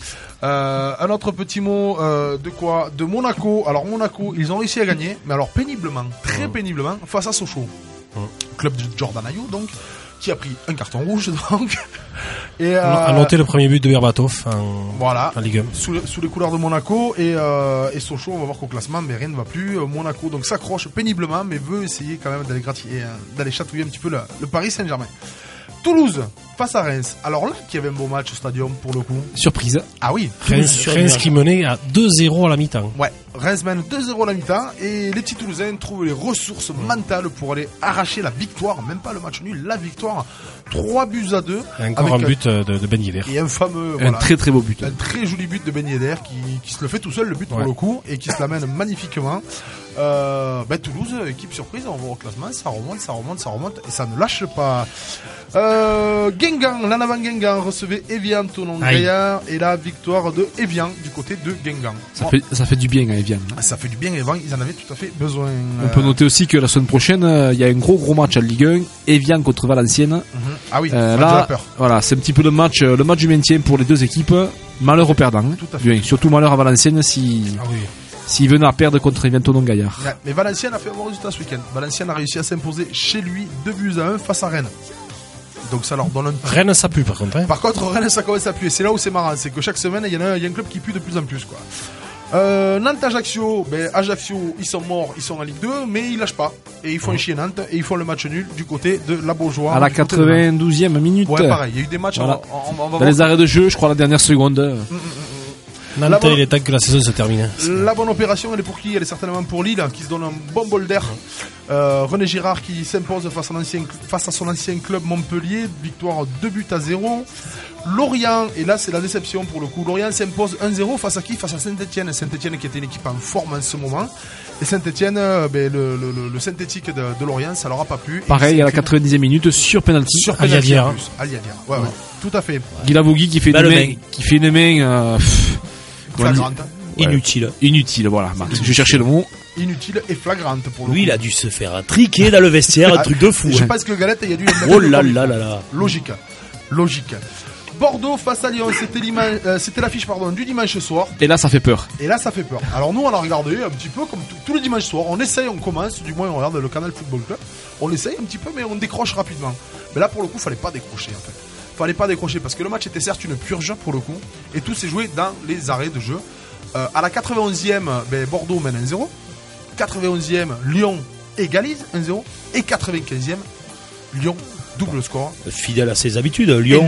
Un autre petit mot de quoi? De Monaco. Alors Monaco, ils ont réussi à gagner, mais alors péniblement, très péniblement, face à Sochaux, club de Jordan Ayew, donc, qui a pris un carton rouge, donc. Et a noté le premier but de Berbatov en Ligue 1. Sous les couleurs de Monaco et Sochaux, on va voir qu'au classement, mais rien ne va plus. Monaco donc s'accroche péniblement, mais veut essayer quand même d'aller chatouiller un petit peu le Paris Saint-Germain. Toulouse face à Reims. Alors là, qui avait un beau match au stadium pour le coup. Surprise. Ah oui. Reims qui menait à 2-0 à la mi-temps. Ouais, Reims mène 2-0 à la mi-temps et les petits Toulousains trouvent les ressources mentales pour aller arracher la victoire, même pas le match nul, la victoire. 3-2. Et encore un but de Ben Yedder. Et un fameux, un très très beau but. Un très joli but de Ben Yedder qui se le fait tout seul, le but pour le coup, et qui se l'amène magnifiquement. Toulouse, équipe surprise, on voit au classement, ça remonte et ça ne lâche pas. Guingamp, l'Anavan Guingamp recevait Evian Tonon-Gaillard et la victoire de Evian du côté de Guingamp. Ça fait du bien à Evian. Ça fait du bien à Evian, ils en avaient tout à fait besoin. On peut noter aussi que la semaine prochaine, il y a un gros match à Ligue 1, Evian contre Valenciennes. Ah oui, là, voilà, c'est un petit peu le match du maintien pour les deux équipes. Malheur aux perdants. Bien, surtout malheur à Valenciennes s'il venait à perdre contre Evian Tonon-Gaillard. Ouais, mais Valenciennes a fait un bon résultat ce week-end. Valenciennes a réussi à s'imposer chez lui 2-1 face à Rennes. Donc ça leur donne un petit... Rennes ça pue par contre. Par contre Rennes ça commence à puer. C'est là où c'est marrant, c'est que chaque semaine il y a un club qui pue de plus en plus quoi. Nantes Ajaccio, Ajaccio ils sont morts, ils sont en Ligue 2 mais ils lâchent pas et ils font chier Nantes et ils font le match nul du côté de la Beaujoire. À la 92e minute. Ouais pareil, il y a eu des matchs voilà. Dans les arrêts de jeu, je crois la dernière seconde. Nantes, il est temps que la saison se termine. La bonne opération, elle est pour qui? Elle est certainement pour Lille, qui se donne un bon bol d'air. René Girard qui s'impose face à son ancien club Montpellier, victoire 2-0. Lorient, et là c'est la déception pour le coup, Lorient s'impose 1-0 face à qui? Face à Saint-Etienne. Saint-Etienne qui était une équipe en forme en ce moment. Et Saint-Etienne, le synthétique de Lorient, ça leur a pas plu. Pareil, à la 90e minute, sur penalty. Sur penalty en plus. Ouais, tout à fait. Guy Lavogui qui fait une main flagrante. Inutile, voilà. Je cherchais le mot. Inutile et flagrante pour le coup. Lui, il a dû se faire triquer dans le vestiaire, un truc de fou. Je pense que Galette, il y a dû... Oh là là là là. Logique. Bordeaux face à Lyon, c'était l'affiche du dimanche soir. Et là ça fait peur. Alors nous on a regardé un petit peu comme tous les dimanches soirs. On essaye, on commence, du moins on regarde le Canal Football Club. On essaye un petit peu mais on décroche rapidement. Mais là pour le coup fallait pas décrocher en fait. Fallait pas décrocher parce que le match était certes une purge pour le coup. Et tout s'est joué dans les arrêts de jeu. À la 91e, Bordeaux mène 1-0. 91e, Lyon égalise 1-0. Et 95e, Lyon double score. Fidèle à ses habitudes. Lyon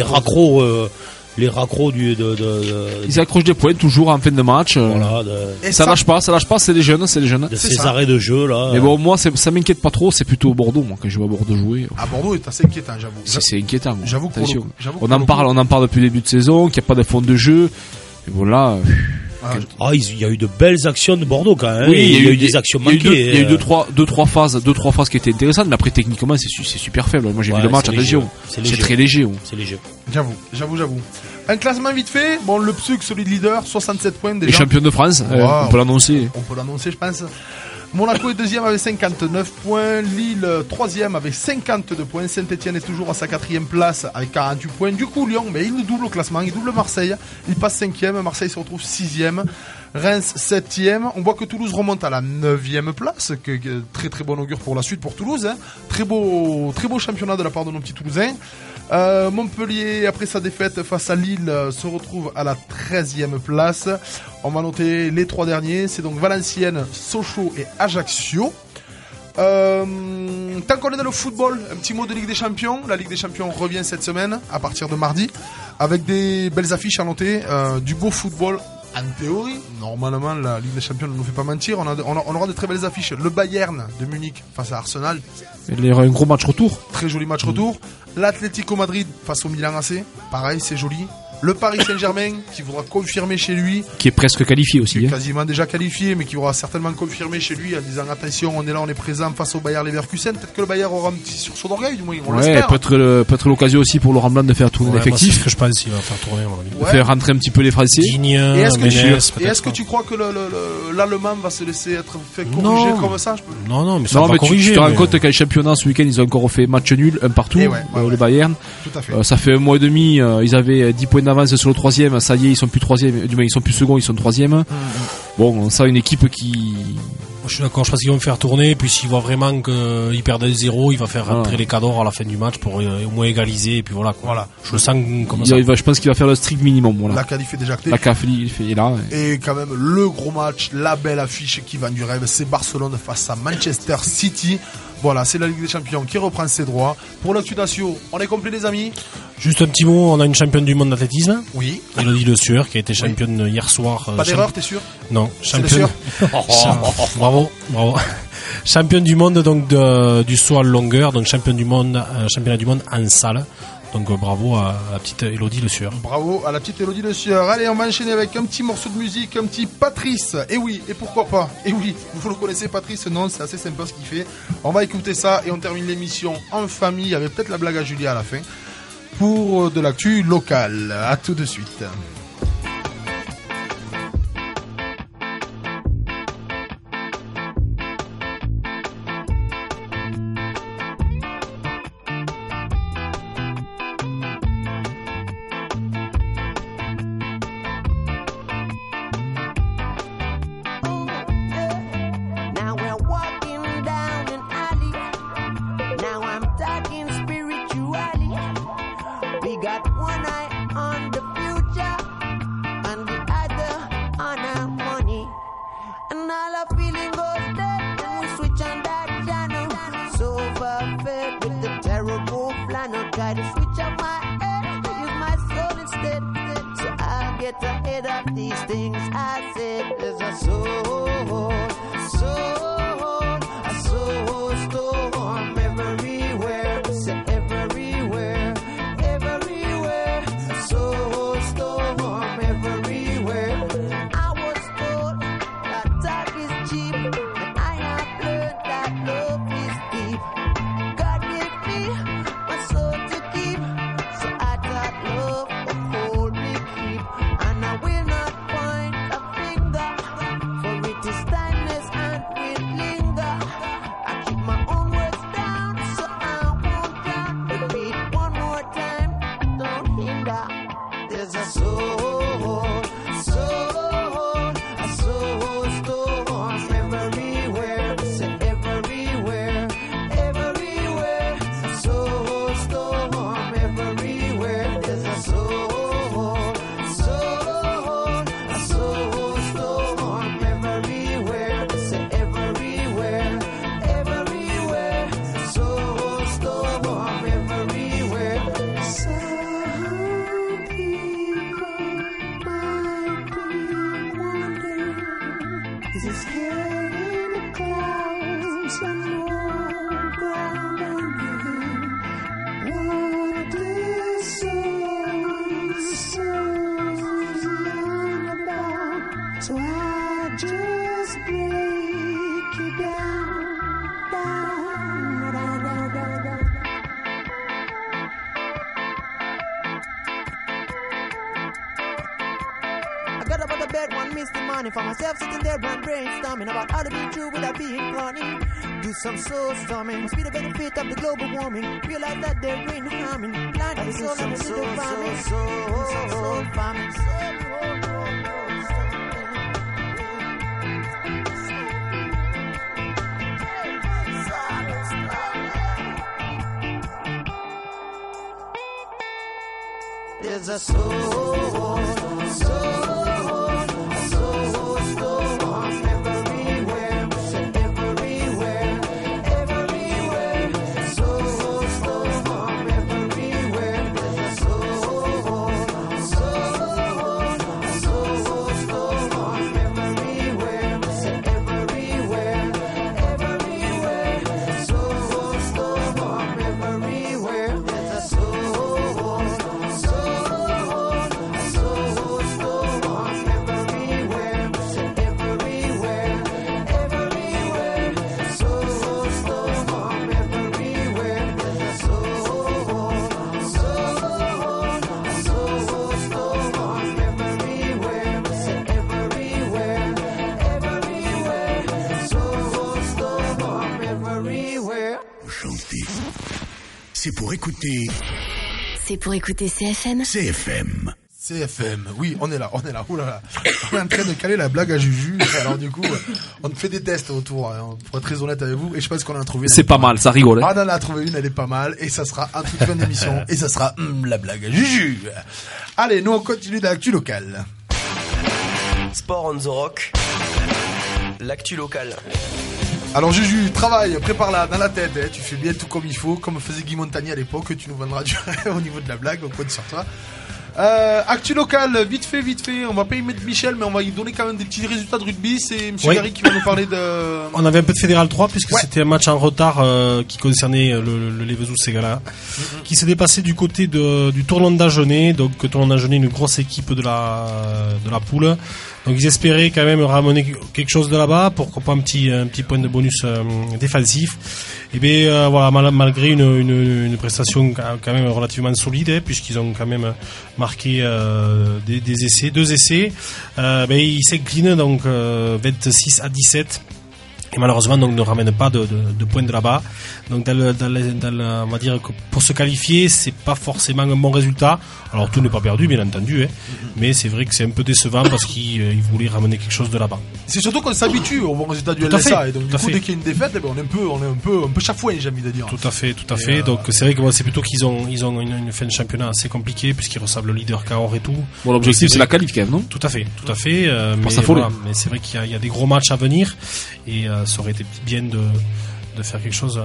les raccros ils accrochent des points toujours en fin de match. Voilà, ça lâche pas, c'est les jeunes. De ces arrêts de jeu là. Mais bon, moi ça m'inquiète pas trop, c'est plutôt Bordeaux moi quand je vois Bordeaux jouer. Ah Bordeaux est assez inquiétant, j'avoue. C'est inquiétant. J'avoue on en parle depuis le début de saison, qu'il n'y a pas de fond de jeu. Et voilà. Il y a eu de belles actions de Bordeaux quand même. Oui, il y a eu des actions manquées. Il y a eu deux trois phases qui étaient intéressantes, mais après techniquement c'est super faible. Moi j'ai vu le match à Légion. C'est très léger. C'est léger. J'avoue. Un classement vite fait. Bon, le PSUG solide leader, 67 points déjà. Et champion de France, on peut l'annoncer. Je pense. Monaco est deuxième avec 59 points. Lille troisième avec 52 points. Saint-Etienne est toujours à sa 4e place avec 48 points. Du coup Lyon, mais il nous double au classement. Il double Marseille. Il passe 5e. Marseille se retrouve 6e. Reims 7e. On voit que Toulouse remonte à la 9e place. Très très bon augure pour la suite pour Toulouse. Très beau championnat de la part de nos petits Toulousains. Montpellier, après sa défaite face à Lille, se retrouve à la 13e place. On va noter les 3 derniers. C'est donc Valenciennes, Sochaux et Ajaccio. Tant qu'on est dans le football, un petit mot de Ligue des Champions. La Ligue des Champions revient cette semaine à partir de mardi avec des belles affiches à noter, du beau football. En théorie, normalement, la Ligue des Champions ne nous fait pas mentir. On aura de très belles affiches. Le Bayern de Munich face à Arsenal. Il y aura un gros match retour. Très joli match retour. L'Atlético Madrid face au Milan AC. Pareil, c'est joli. Le Paris Saint-Germain qui voudra confirmer chez lui. Qui est presque qualifié aussi. Qui est quasiment déjà qualifié, mais qui voudra certainement confirmer chez lui en disant attention, on est là, on est présent face au Bayer Leverkusen. Peut-être que le Bayer aura un petit sursaut d'orgueil, du moins, on l'espère. Peut-être l'occasion aussi pour Laurent Blanc de faire tourner l'effectif. C'est ce que je pense, il va faire tourner, à mon avis. De faire rentrer un petit peu les Français. Digne, est-ce que tu crois que l'Allemand va se laisser être fait corriger comme ça? Non, mais ça va pas corriger. Tu te rends compte qu'à le championnat, ce week-end, ils ont encore fait match nul, un partout, le Bayern. Tout à fait. Ça fait un mois et demi, ils avaient 10 points d'avance sur le troisième, ça y est, ils sont plus troisième, du moins ils sont plus second, ils sont troisième. Bon, ça, une équipe qui... Je suis d'accord, je pense qu'ils vont me faire tourner, puis s'ils voient vraiment qu'ils perdent 0, il va faire rentrer les Cadors à la fin du match pour au moins égaliser, et puis voilà. Je le sens comme ça. Je pense qu'il va faire le strict minimum. Voilà. La qualif est déjà actée. La qualif est là. Et quand même, le gros match, la belle affiche qui vend du rêve, c'est Barcelone face à Manchester City. Voilà, c'est la Ligue des Champions qui reprend ses droits. Pour l'actu nationaux, on est complet les amis. Juste un petit mot, on a une championne du monde d'athlétisme. Oui. Elodie Le Sueur qui a été championne hier soir. Pas d'erreur, t'es sûr? Non, championne. Bravo. Championne du monde donc du saut à longueur, donc championnat du monde en salle. Donc bravo à la petite Elodie Le Sueur. Bravo à la petite Elodie Le Sueur. Allez, on va enchaîner avec un petit morceau de musique, un petit Patrice. Et oui, et pourquoi pas? Et oui, vous le connaissez Patrice? Non, c'est assez sympa ce qu'il fait. On va écouter ça et on termine l'émission en famille avec peut-être la blague à Julia à la fin pour de l'actu locale. À tout de suite. For myself sitting there and brainstorming about how to be true without being corny. Do some soul storming, must be the benefit of the global warming. Realize that there ain't harming. Blind to the soul and the little farming. Some soul farming. There's a soul. c'est pour écouter. C'est pour écouter CFM. CFM. CFM, oui, on est là. Oulala. On est en train de caler la blague à Juju. Alors du coup, on fait des tests autour, hein, pour être très honnête avec vous. Et je pense qu'on en a trouvé une. C'est pas mal, ça rigole. On en a trouvé une, elle est pas mal. Et ça sera un toute fin d'émission. Et ça sera la blague à Juju. Allez, nous on continue dans l'actu locale. Sport on the Rock, l'actu locale. Alors Juju, travaille, prépare-la dans la tête, hein, tu fais bien tout comme il faut, comme faisait Guy Montagny à l'époque, tu nous vendras du au niveau de la blague, on compte sur toi. Actu local, vite fait, on va pas y mettre Michel, mais on va y donner quand même des petits résultats de rugby. C'est Monsieur Gary qui va nous parler de... On avait un peu de Fédéral 3 puisque c'était un match en retard qui concernait le Levezou Ségala, qui s'est dépassé du côté du tournant d'Agenais. Donc tournant d'Agenais, une grosse équipe de la poule. Donc ils espéraient quand même ramener quelque chose de là-bas, pourquoi pas un petit point de bonus défensif. Et bien voilà, malgré une prestation quand même relativement solide, puisqu'ils ont quand même marqué des essais, 2 essais, ils s'inclinent donc 26-17. Et malheureusement donc ne ramène pas de points de là-bas. Donc on va dire que pour se qualifier, c'est pas forcément un bon résultat. Alors tout n'est pas perdu bien entendu, hein. Mais c'est vrai que c'est un peu décevant parce qu'ils voulaient ramener quelque chose de là-bas. C'est surtout qu'on s'habitue au bon résultat du LSA et donc du coup dès qu'il y a une défaite, on est un peu chafoué, j'ai envie de dire. Tout à fait. Donc c'est vrai que c'est plutôt qu'ils ont une fin de championnat assez compliquée puisqu'ils reçoivent le leader Cahors et tout. Bon, l'objectif c'est la qualif quand même, non? Tout à fait. Mais c'est vrai qu'il y a des gros matchs à venir et ça aurait été bien de faire quelque chose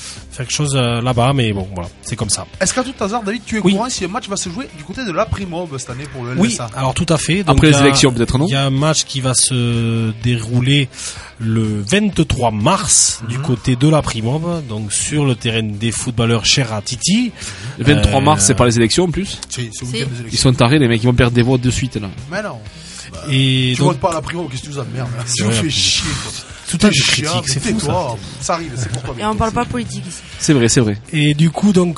là-bas, mais bon, voilà, c'est comme ça. Est-ce qu'à tout hasard, David, tu es au courant si un match va se jouer du côté de la Primob cette année pour le LSA? Oui, alors tout à fait. Donc, après les élections, peut-être, non? Il y a un match qui va se dérouler le 23 mars du côté de la Primob, donc sur le terrain des footballeurs chers à Titi. Le 23 mars, c'est pas les élections en plus? Si, c'est le week-end des élections. Ils sont tarés, les mecs, ils vont perdre des votes de suite là. Mais non. Et tu donc, votes pas à la Primob, qu'est-ce que tu nous emmerde? Tu nous fais chier. Tout à fait critique, c'est fou ça. Ça arrive, c'est pour toi. Et on parle pas politique ici. C'est vrai. Et du coup donc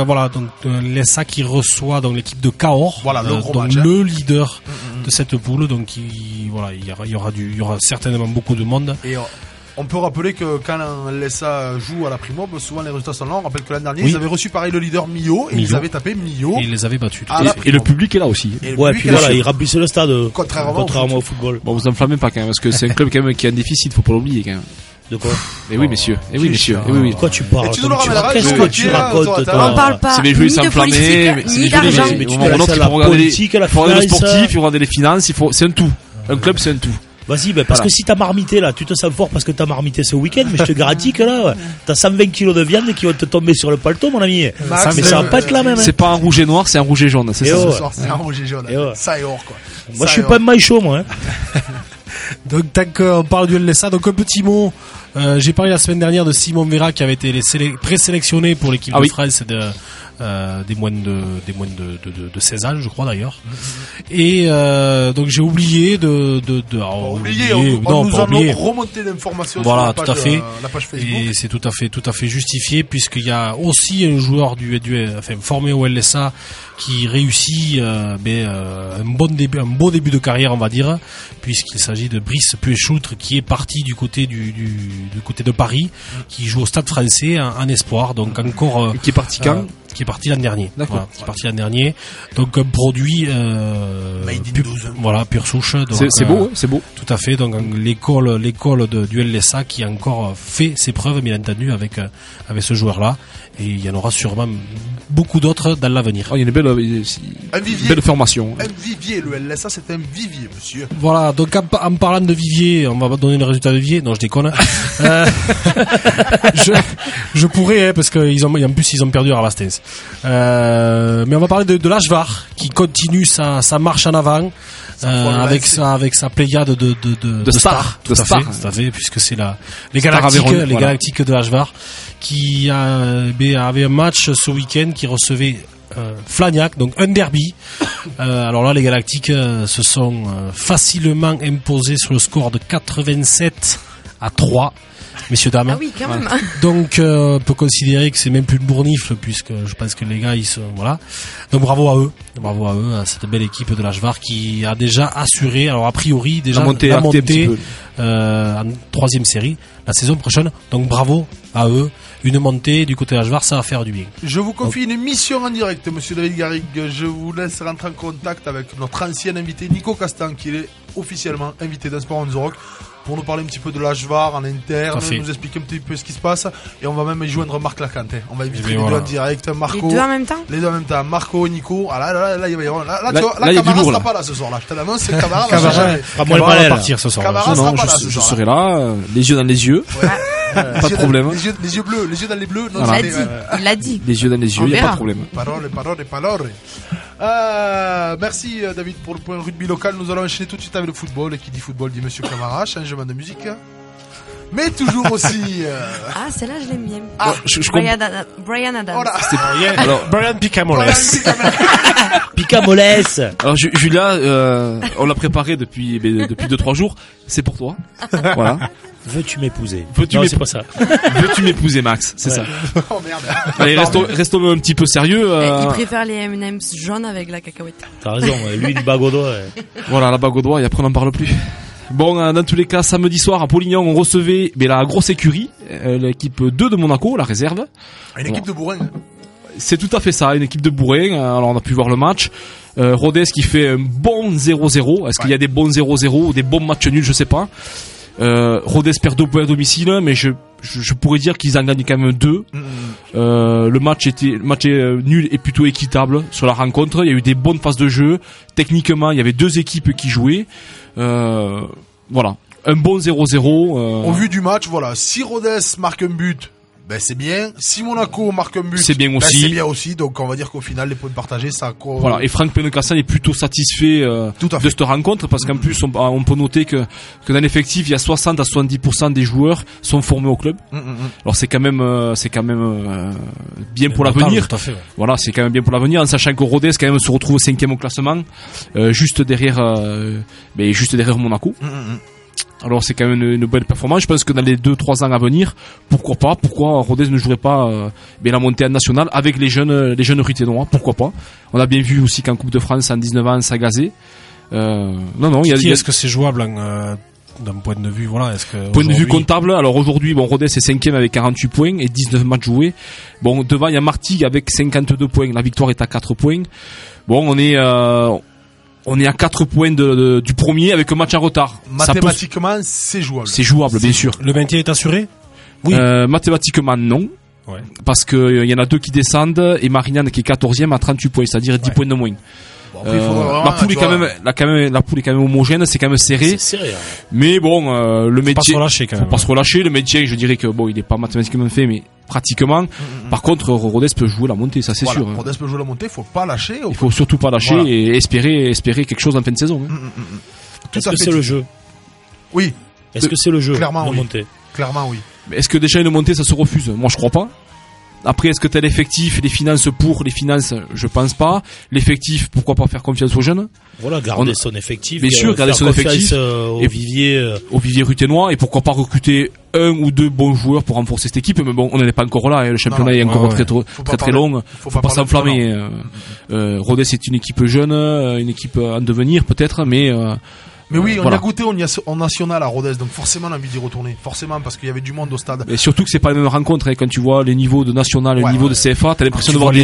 l'ESA qui reçoit donc l'équipe de Cahors, le leader de cette poule, donc il y aura certainement beaucoup de monde. Et on peut rappeler que quand l'ESA joue à la Primob, souvent les résultats sont là. On rappelle que l'année dernière, ils avaient reçu pareil le leader Millau et ils avaient tapé Millau. Et ils les avaient battus. Et le public est là aussi. Puis voilà, ils remplissaient le stade. Contrairement au football. Bon, vous enflammez pas quand même, parce que c'est un club quand même qui a un déficit, faut pas l'oublier quand même. De quoi? Oui, messieurs. De quoi tu parles? Qu'est-ce que tu racontes? On parle pas c'est les jeux s'enflammer, ni d'argent. Mais tu faut regarder le sportif, il faut regarder les finances, c'est un tout. Un club, c'est un tout. Vas-y, parce que si t'as marmité là, tu te sens fort parce que t'as marmité ce week-end, mais je te garantis que là, t'as 120 kilos de viande qui vont te tomber sur le paletot, mon ami. Mais ça va pas être la même. C'est pas un rouge et noir, c'est un rouge et jaune, c'est ça. Ce soir, c'est un rouge et jaune. Ça et or, quoi. Moi, je suis pas maillot, moi. Donc, tant qu'on parle du LSA, donc un petit mot. J'ai parlé la semaine dernière de Simon Vera qui avait été présélectionné pour l'équipe de France des moins de 16 ans, je crois d'ailleurs. Et donc j'ai oublié on nous a remonté l'information voilà, sur tout à fait. La page Facebook. Et c'est tout à fait justifié puisqu'il y a aussi un joueur formé au LSA qui réussit un beau début de carrière, on va dire, puisqu'il s'agit de Brice Puechoutre qui est parti du côté du côté de Paris, qui joue au Stade Français en espoir, donc encore qui est parti quand? Qui est parti l'an dernier. D'accord. Qui est parti l'an dernier. Donc un produit pure souche. Donc, c'est beau, c'est beau. Tout à fait. Donc l'école du LSA qui a encore fait ses preuves, bien entendu, avec ce joueur-là. Et il y en aura sûrement beaucoup d'autres dans l'avenir. Il y a une belle formation. Un vivier, le LSA, c'est un vivier, monsieur. Voilà, donc en parlant de vivier, on va donner le résultat de vivier. Non, je déconne. Je pourrais, parce qu'en plus ils ont perdu à Rabastens. Mais on va parler de l'Ashvar qui continue sa marche en avant. Avec sa pléiade de stars, tout à fait, puisque c'est les Galactiques de l'Ashvar qui avait un match ce week-end qui recevait Flagnac, donc un derby. Alors là, les Galactiques se sont facilement imposés sur le score de 87-3. Messieurs, dames. Ah oui, quand même. Donc, on peut considérer que c'est même plus le bournifle, puisque je pense que les gars, ils sont, voilà. Donc, bravo à eux, à cette belle équipe de l'Ashvar qui a déjà assuré, alors a priori, déjà la montée en 3e série la saison prochaine. Donc, bravo à eux. une montée du côté Ashvar, ça va faire du bien. Je vous confie une mission en direct, monsieur David Garrigue. Je vous laisse rentrer en contact avec notre ancien invité Nico Castan, qui est officiellement invité dans Sport on the Rock, pour nous parler un petit peu de l'Ashvar en interne, nous expliquer un petit peu ce qui se passe, et on va même joindre Marc Lacante. On va inviter les deux en direct. Marco. Les deux en même temps. Les deux en même temps. Marco, Nico. Ah là, il va y avoir. Là, Camara sera pas là ce soir. Là, je te l'annonce, c'est Camara. Camara va partir ce soir. Camara sera pas là ce je soir. serai là, les yeux dans les yeux. Pas de problème. Les yeux bleus, les yeux dans les bleus. Non, il l'a dit. Les yeux dans les yeux, il n'y a pas de problème. Parole. Merci David pour le point rugby local. Nous allons enchaîner tout de suite avec le football. Et qui dit football dit Monsieur Camara. Changement de musique. Mais toujours aussi. Ah, celle-là, je l'aime bien. Ah, Brian Adams. Voilà. Alors, Brian Picamoles. Picamoles. Alors, Julia, on l'a préparé depuis 2-3 jours. C'est pour toi. Voilà. Veux-tu m'épouser? C'est pas ça. Veux-tu m'épouser, Max? C'est ça. Oh merde. Allez, restons un petit peu sérieux. Il préfère les M&M's jaunes avec la cacahuète. T'as raison, lui, une bague au doigt. Voilà, la bague au doigt, et après on n'en parle plus. Bon, dans tous les cas, samedi soir à Polignan, on recevait la grosse écurie, l'équipe 2 de Monaco, la réserve. Une équipe de bourrin. C'est tout à fait ça, une équipe de bourrin. Alors on a pu voir le match. Rodez qui fait un bon 0-0. Est-ce qu'il y a des bons 0-0 ou des bons matchs nuls, je sais pas. Rodez perd 2 points à domicile, mais je pourrais dire qu'ils en gagnent quand même 2. Le match est nul et plutôt équitable sur la rencontre. Il y a eu des bonnes phases de jeu. Techniquement, il y avait 2 équipes qui jouaient. Voilà, un bon 0-0. Au vu du match, voilà, si Rodez marque un but, ben c'est bien. Si Monaco marque un but, c'est bien aussi. C'est bien aussi. Donc on va dire qu'au final, les points partagés, ça. Voilà. Et Franck Penecassan est plutôt satisfait de cette rencontre parce qu'en plus, on peut noter que dans l'effectif, il y a 60 à 70% des joueurs sont formés au club. Alors c'est quand même bien pour l'avenir. Voilà, c'est quand même bien pour l'avenir, en sachant que Rodez quand même se retrouve 5e au classement, juste derrière Monaco. Alors c'est quand même une bonne performance. Je pense que dans les 2-3 ans à venir, pourquoi Rodez ne jouerait pas la montée en nationale avec les jeunes ruténois, pourquoi pas. On a bien vu aussi qu'en Coupe de France en 19 ans ça gazait. Est-ce que c'est jouable d'un point de vue point de vue comptable? Alors aujourd'hui, Rodez est 5e avec 48 points et 19 matchs joués. Bon, devant il y a Martigues avec 52 points. La victoire est à 4 points. Bon, on est à 4 points du premier avec un match en retard. Mathématiquement, c'est jouable. C'est jouable, bien sûr. Le maintien est assuré? Oui. Mathématiquement, non. Ouais. Parce que il y en a 2 qui descendent et Marignane qui est 14e à 38 points, c'est-à-dire 10 points de moins. Bon, la poule est quand même homogène, c'est quand même serré. C'est serré. Mais bon, le métier. Faut pas se relâcher quand même. Faut pas se relâcher. Le métier, je dirais que il est pas mathématiquement fait, mais pratiquement. Par contre, Rodez peut jouer la montée, ça c'est sûr. Rodez peut jouer la montée, faut pas lâcher. Il faut surtout pas lâcher et espérer quelque chose en fin de saison. Est-ce que c'est le jeu? Oui. Est-ce que c'est le jeu? Clairement, oui. Montée. Clairement, oui. Mais est-ce que déjà une montée, ça se refuse? Moi, je crois pas. Après, est-ce que t'as l'effectif, les finances je pense pas. L'effectif, pourquoi pas faire confiance aux jeunes? Voilà, garder son effectif. Bien sûr, garder son effectif. Au vivier ruténois, et pourquoi pas recruter 1 ou 2 bons joueurs pour renforcer cette équipe. Mais bon, on n'en est pas encore là, le championnat est encore très long. Faut pas s'enflammer. Rodez c'est une équipe jeune, une équipe en devenir peut-être, mais oui, on y a goûté en national à Rodez, donc forcément on a envie d'y retourner. Forcément, parce qu'il y avait du monde au stade. Et surtout que c'est pas la même rencontre, quand tu vois les niveaux de national et les niveaux de CFA, t'as l'impression de voir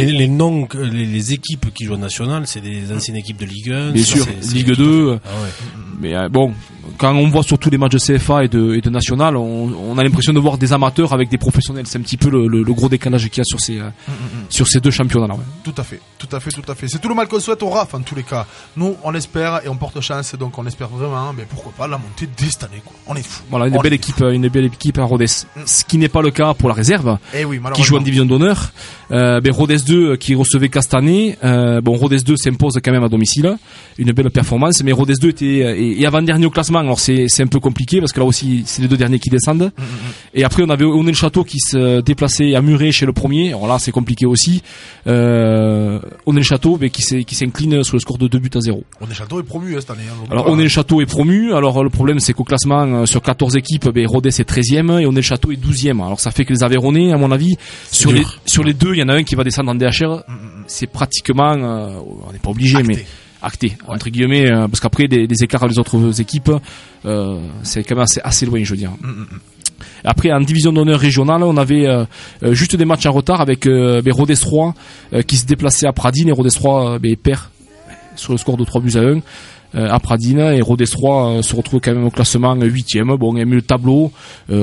les équipes qui jouent en national, c'est des anciennes équipes de Ligue 1. Bien sûr, Ligue 2. Mais bon, quand on voit surtout les matchs de CFA et de national, on a l'impression de voir des amateurs avec des professionnels. C'est un petit peu le gros décalage qu'il y a sur ces 2 championnats-là. Ouais. Tout à fait. C'est tout le mal qu'on souhaite au RAF en tous les cas. Nous, on espère et on porte chance, donc on espère vraiment, mais pourquoi pas la montée dès cette année, quoi. On est fou. Voilà, une belle équipe à Rodez. Ce qui n'est pas le cas pour la réserve, qui joue en division d'honneur. Rodez 2 qui recevait Castanet. Rodez 2 s'impose quand même à domicile. Une belle performance, mais Rodez 2 était avant-dernier au classement. Alors c'est un peu compliqué parce que là aussi c'est les 2 derniers qui descendent. Et après on avait Honnay-le-Château qui se déplaçait à Muret chez le premier. Alors là c'est compliqué aussi. Honnay-le-Château qui s'incline sur le score de 2-0. Honnay-le-Château est promu cette année. Alors Honnay-le-Château est promu. Alors le problème c'est qu'au classement sur 14 équipes, Rodez est 13e et Honnay-le-Château est 12e. Alors ça fait que les Aveyronnais, à mon avis, sur les 2, il y en a un qui va descendre en DHR. C'est pratiquement, on n'est pas obligé, mais acté entre guillemets, parce qu'après les écarts à les autres équipes, c'est quand même assez loin, je veux dire. Après, en division d'honneur régionale, on avait juste des matchs en retard avec Rodez 3 qui se déplaçait à Pradines et Rodez 3 perd sur le score de 3-1 à Pradines, et Rodez 3 se retrouve quand même au classement 8e. Bon, il y a mis le tableau.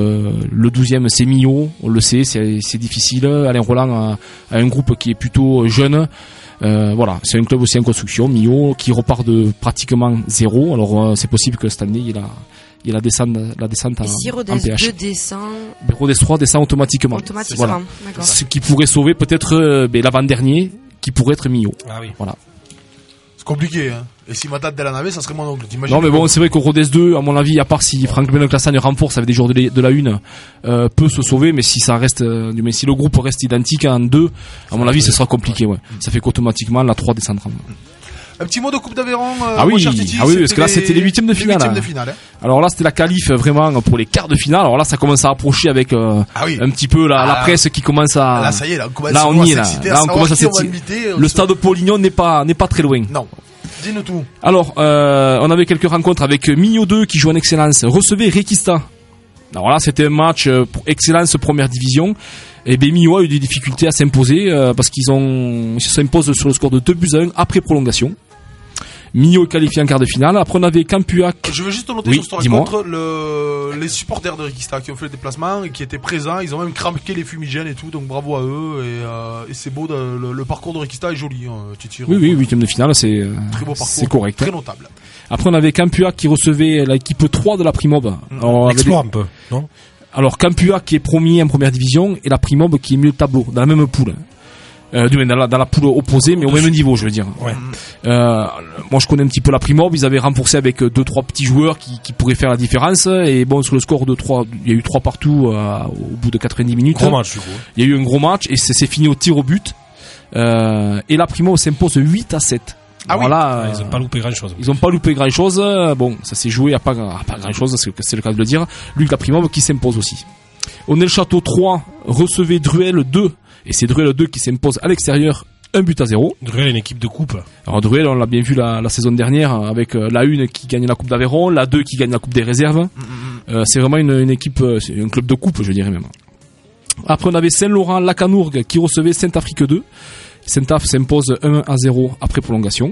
Le 12e, c'est Millau, on le sait, c'est difficile. Alain Roland a un groupe qui est plutôt jeune. Voilà, c'est un club aussi en construction, Millau, qui repart de pratiquement 0. Alors c'est possible que cette année il y a la descente en, et si Rodez en PH. 2 descend, Rodez 3 descend automatiquement. Voilà. D'accord. Ce qui pourrait sauver peut-être l'avant-dernier, qui pourrait être Millau. Ah oui. Voilà. C'est compliqué, hein. Et si ma tante d'elle en avait, ça serait mon oncle. T'imagines? Non, mais bon, c'est vrai qu'au Rodez 2, à mon avis, à part si Franck Benoclassagne renforce avec des joueurs de la une, peut se sauver, mais si ça reste, mais si le groupe reste identique en 2, à mon avis, ce sera compliqué, ouais. Ça fait qu'automatiquement, la 3 descendra. Un petit mot de Coupe d'Aveyron, ah oui, mon cher Titi, parce que là, c'était les 8e de finale. Hein. Alors là, c'était la qualif vraiment pour les quarts de finale. Alors là, ça commence à approcher avec un petit peu la presse qui commence à. Là, ça y est, là, on y est, là. Là, on commence à s'exciter. Le stade Polignon n'est pas très loin. Non. Dis-nous tout. Alors, on avait quelques rencontres avec Millau 2 qui joue en excellence. Recevait Requista. Alors là, c'était un match pour excellence première division. Et Millau a eu des difficultés à s'imposer parce qu'ils s'imposent sur le score de 2-1 après prolongation. Millau est qualifié en quart de finale. Après, on avait Campuac. Je veux juste noter sur cette rencontre les supporters de Requista qui ont fait le déplacement et qui étaient présents. Ils ont même craqué les fumigènes et tout, donc bravo à eux. Et c'est beau, le parcours de Requista est joli. Titi, oui, 8e de finale, c'est très beau parcours, c'est correct. Très notable. Après, on avait Campuac qui recevait l'équipe 3 de la Primob. Exploit un peu, non? Alors, Campuac qui est premier en première division et la Primob qui est mieux le tableau, dans la même poule. Dans la poule opposée, mais au même niveau, je veux dire. Ouais. Moi, je connais un petit peu la Primob. Ils avaient renforcé avec 2-3 petits joueurs qui pourraient faire la différence. Et bon, sur le score de 3, il y a eu 3 partout au bout de 90 minutes. Gros match, du coup. Il y a eu un gros match et c'est fini au tir au but. Et la Primob s'impose 8-7. Ah oui. Là, ils ont pas loupé grand chose. Ils ont pas loupé grand chose. Bon, ça s'est joué à pas grand chose, c'est le cas de le dire. Lui, la Primob qui s'impose aussi. On est le Château 3, recevait Druel 2. Et c'est Druel 2 qui s'impose à l'extérieur 1-0. Druel est une équipe de coupe. Alors Druel, on l'a bien vu la saison dernière avec la 1 qui gagne la Coupe d'Aveyron, la 2 qui gagne la Coupe des réserves. C'est vraiment une équipe, c'est un club de coupe, je dirais même. Après, on avait Saint-Laurent, Lacanourgue qui recevait Saint-Afrique 2. Saint-Af s'impose 1-0 après prolongation.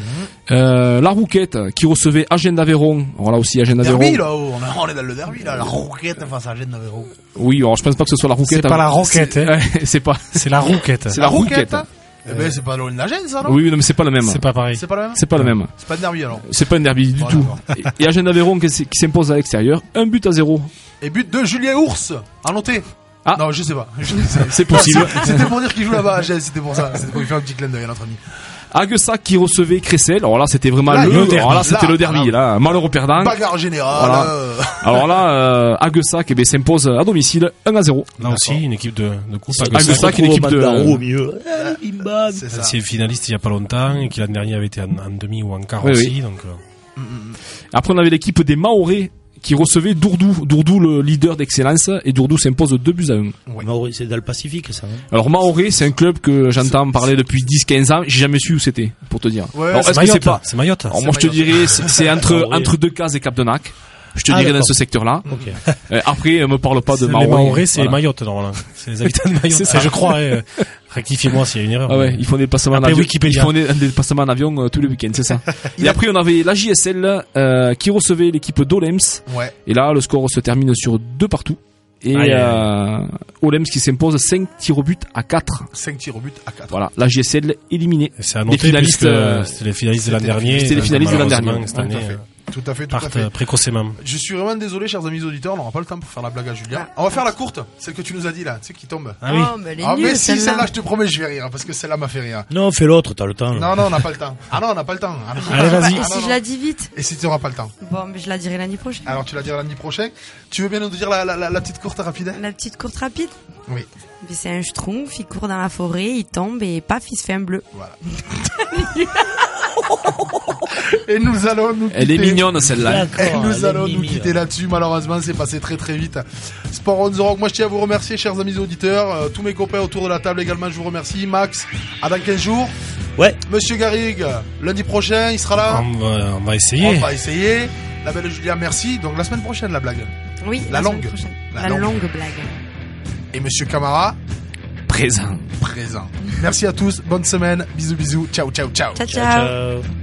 La Rouquette qui recevait Agen d'Aveyron. Alors là aussi Agen d'Aveyron. Derby là, on est dans le derby là, la Rouquette face à Agen d'Aveyron. Oui, alors je pense pas que ce soit la Rouquette. C'est pas la Roquette, hein. C'est la Rouquette. C'est la Rouquette. Eh ben c'est pas loin d'Agen ça, non? Oui, non mais c'est pas le même. C'est pas pareil. C'est pas le même. C'est pas le même. C'est pas un derby alors. C'est pas un derby du tout. Et Agen d'Aveyron qui s'impose à l'extérieur, 1-0. Et but de Julien Ours, à noter. Ah. Non, je sais pas. C'est possible. C'était pour dire qu'il joue là-bas à Agen, c'était pour ça. C'était pour lui faire un petit clin d'œil à notre ami. Aguessac qui recevait Cressel. Alors là, c'était vraiment le derby. Là, malheureux perdant. Bagarre générale. Voilà. Alors là, Aguessac s'impose à domicile 1-0. Là aussi, une équipe de coupe. Aguessac, une équipe de. Au milieu. C'est finaliste il y a pas longtemps et qui l'année dernière avait été en demi ou en quart aussi. Oui. Donc. Après, on avait l'équipe des Mahorais qui recevait Dourdou. Dourdou, le leader d'excellence, et Dourdou s'impose 2-1. Ouais. Mahorais, c'est dans le Pacifique, ça. Hein. Alors Mahorais, c'est un club que j'entends parler depuis 10-15 ans. J'ai jamais su où c'était, pour te dire. Ouais, alors, c'est Mayotte. C'est Mayotte. Alors moi, je te dirais, c'est entre Decazes et Cap-de-Nac. Je te dirais dans ce secteur-là. Okay. Après, me parle pas de Mahorais. Les Mahorais, c'est Mayotte, normalement. C'est les habitants de Mayotte. C'est je crois. Rectifiez-moi s'il y a une erreur. Ah ouais, ils font des passements en avion. Ils font des passements en avion tous les week-ends, c'est ça. Et après, on avait la JSL qui recevait l'équipe d'Olems. Ouais. Et là, le score se termine sur 2-2. Et Olems qui s'impose 5 tirs au but à 4. 5 tirs au but à 4. Voilà, la JSL éliminée. C'est à noter, les finalistes, c'était les finalistes de l'an dernier. C'était les finalistes de l'an dernier. Cette année, tout à fait. Précocement. Je suis vraiment désolé, chers amis auditeurs, on n'aura pas le temps pour faire la blague à Julien. On va faire la courte, celle que tu nous as dit là, tu sais qui tombe. Ah oui. Oh, mais elle est nulle, mais si, celle-là, je te promets, je vais rire, parce que celle-là m'a fait rire. Non, fais l'autre, t'as le temps. Non, on n'a pas le temps. Ah non, on n'a pas le temps. Allez, vas-y. Et si je la dis vite? Et si tu n'auras pas le temps? Bon, mais je la dirai l'année prochaine. Alors, tu la diras l'année prochaine. Tu veux bien nous dire la petite courte rapide? La petite courte rapide? Oui. Mais c'est un schtroumpf, il court dans la forêt, il tombe et paf, il se fait un bleu. Voilà. Et nous allons nous quitter. Elle est mignonne celle-là. Et nous allons nous quitter là-dessus. Malheureusement, c'est passé très très vite. Sport on the Rock. Moi, je tiens à vous remercier, chers amis auditeurs. Tous mes copains autour de la table également, je vous remercie. Max, à dans 15 jours. Ouais. Monsieur Garrigue, lundi prochain, il sera là. On va essayer. On va essayer. La belle Julia, merci. Donc la semaine prochaine, la blague. Oui, la longue. La longue blague. Et Monsieur Camara? Présent. Merci à tous. Bonne semaine. Bisous. Ciao. Ciao.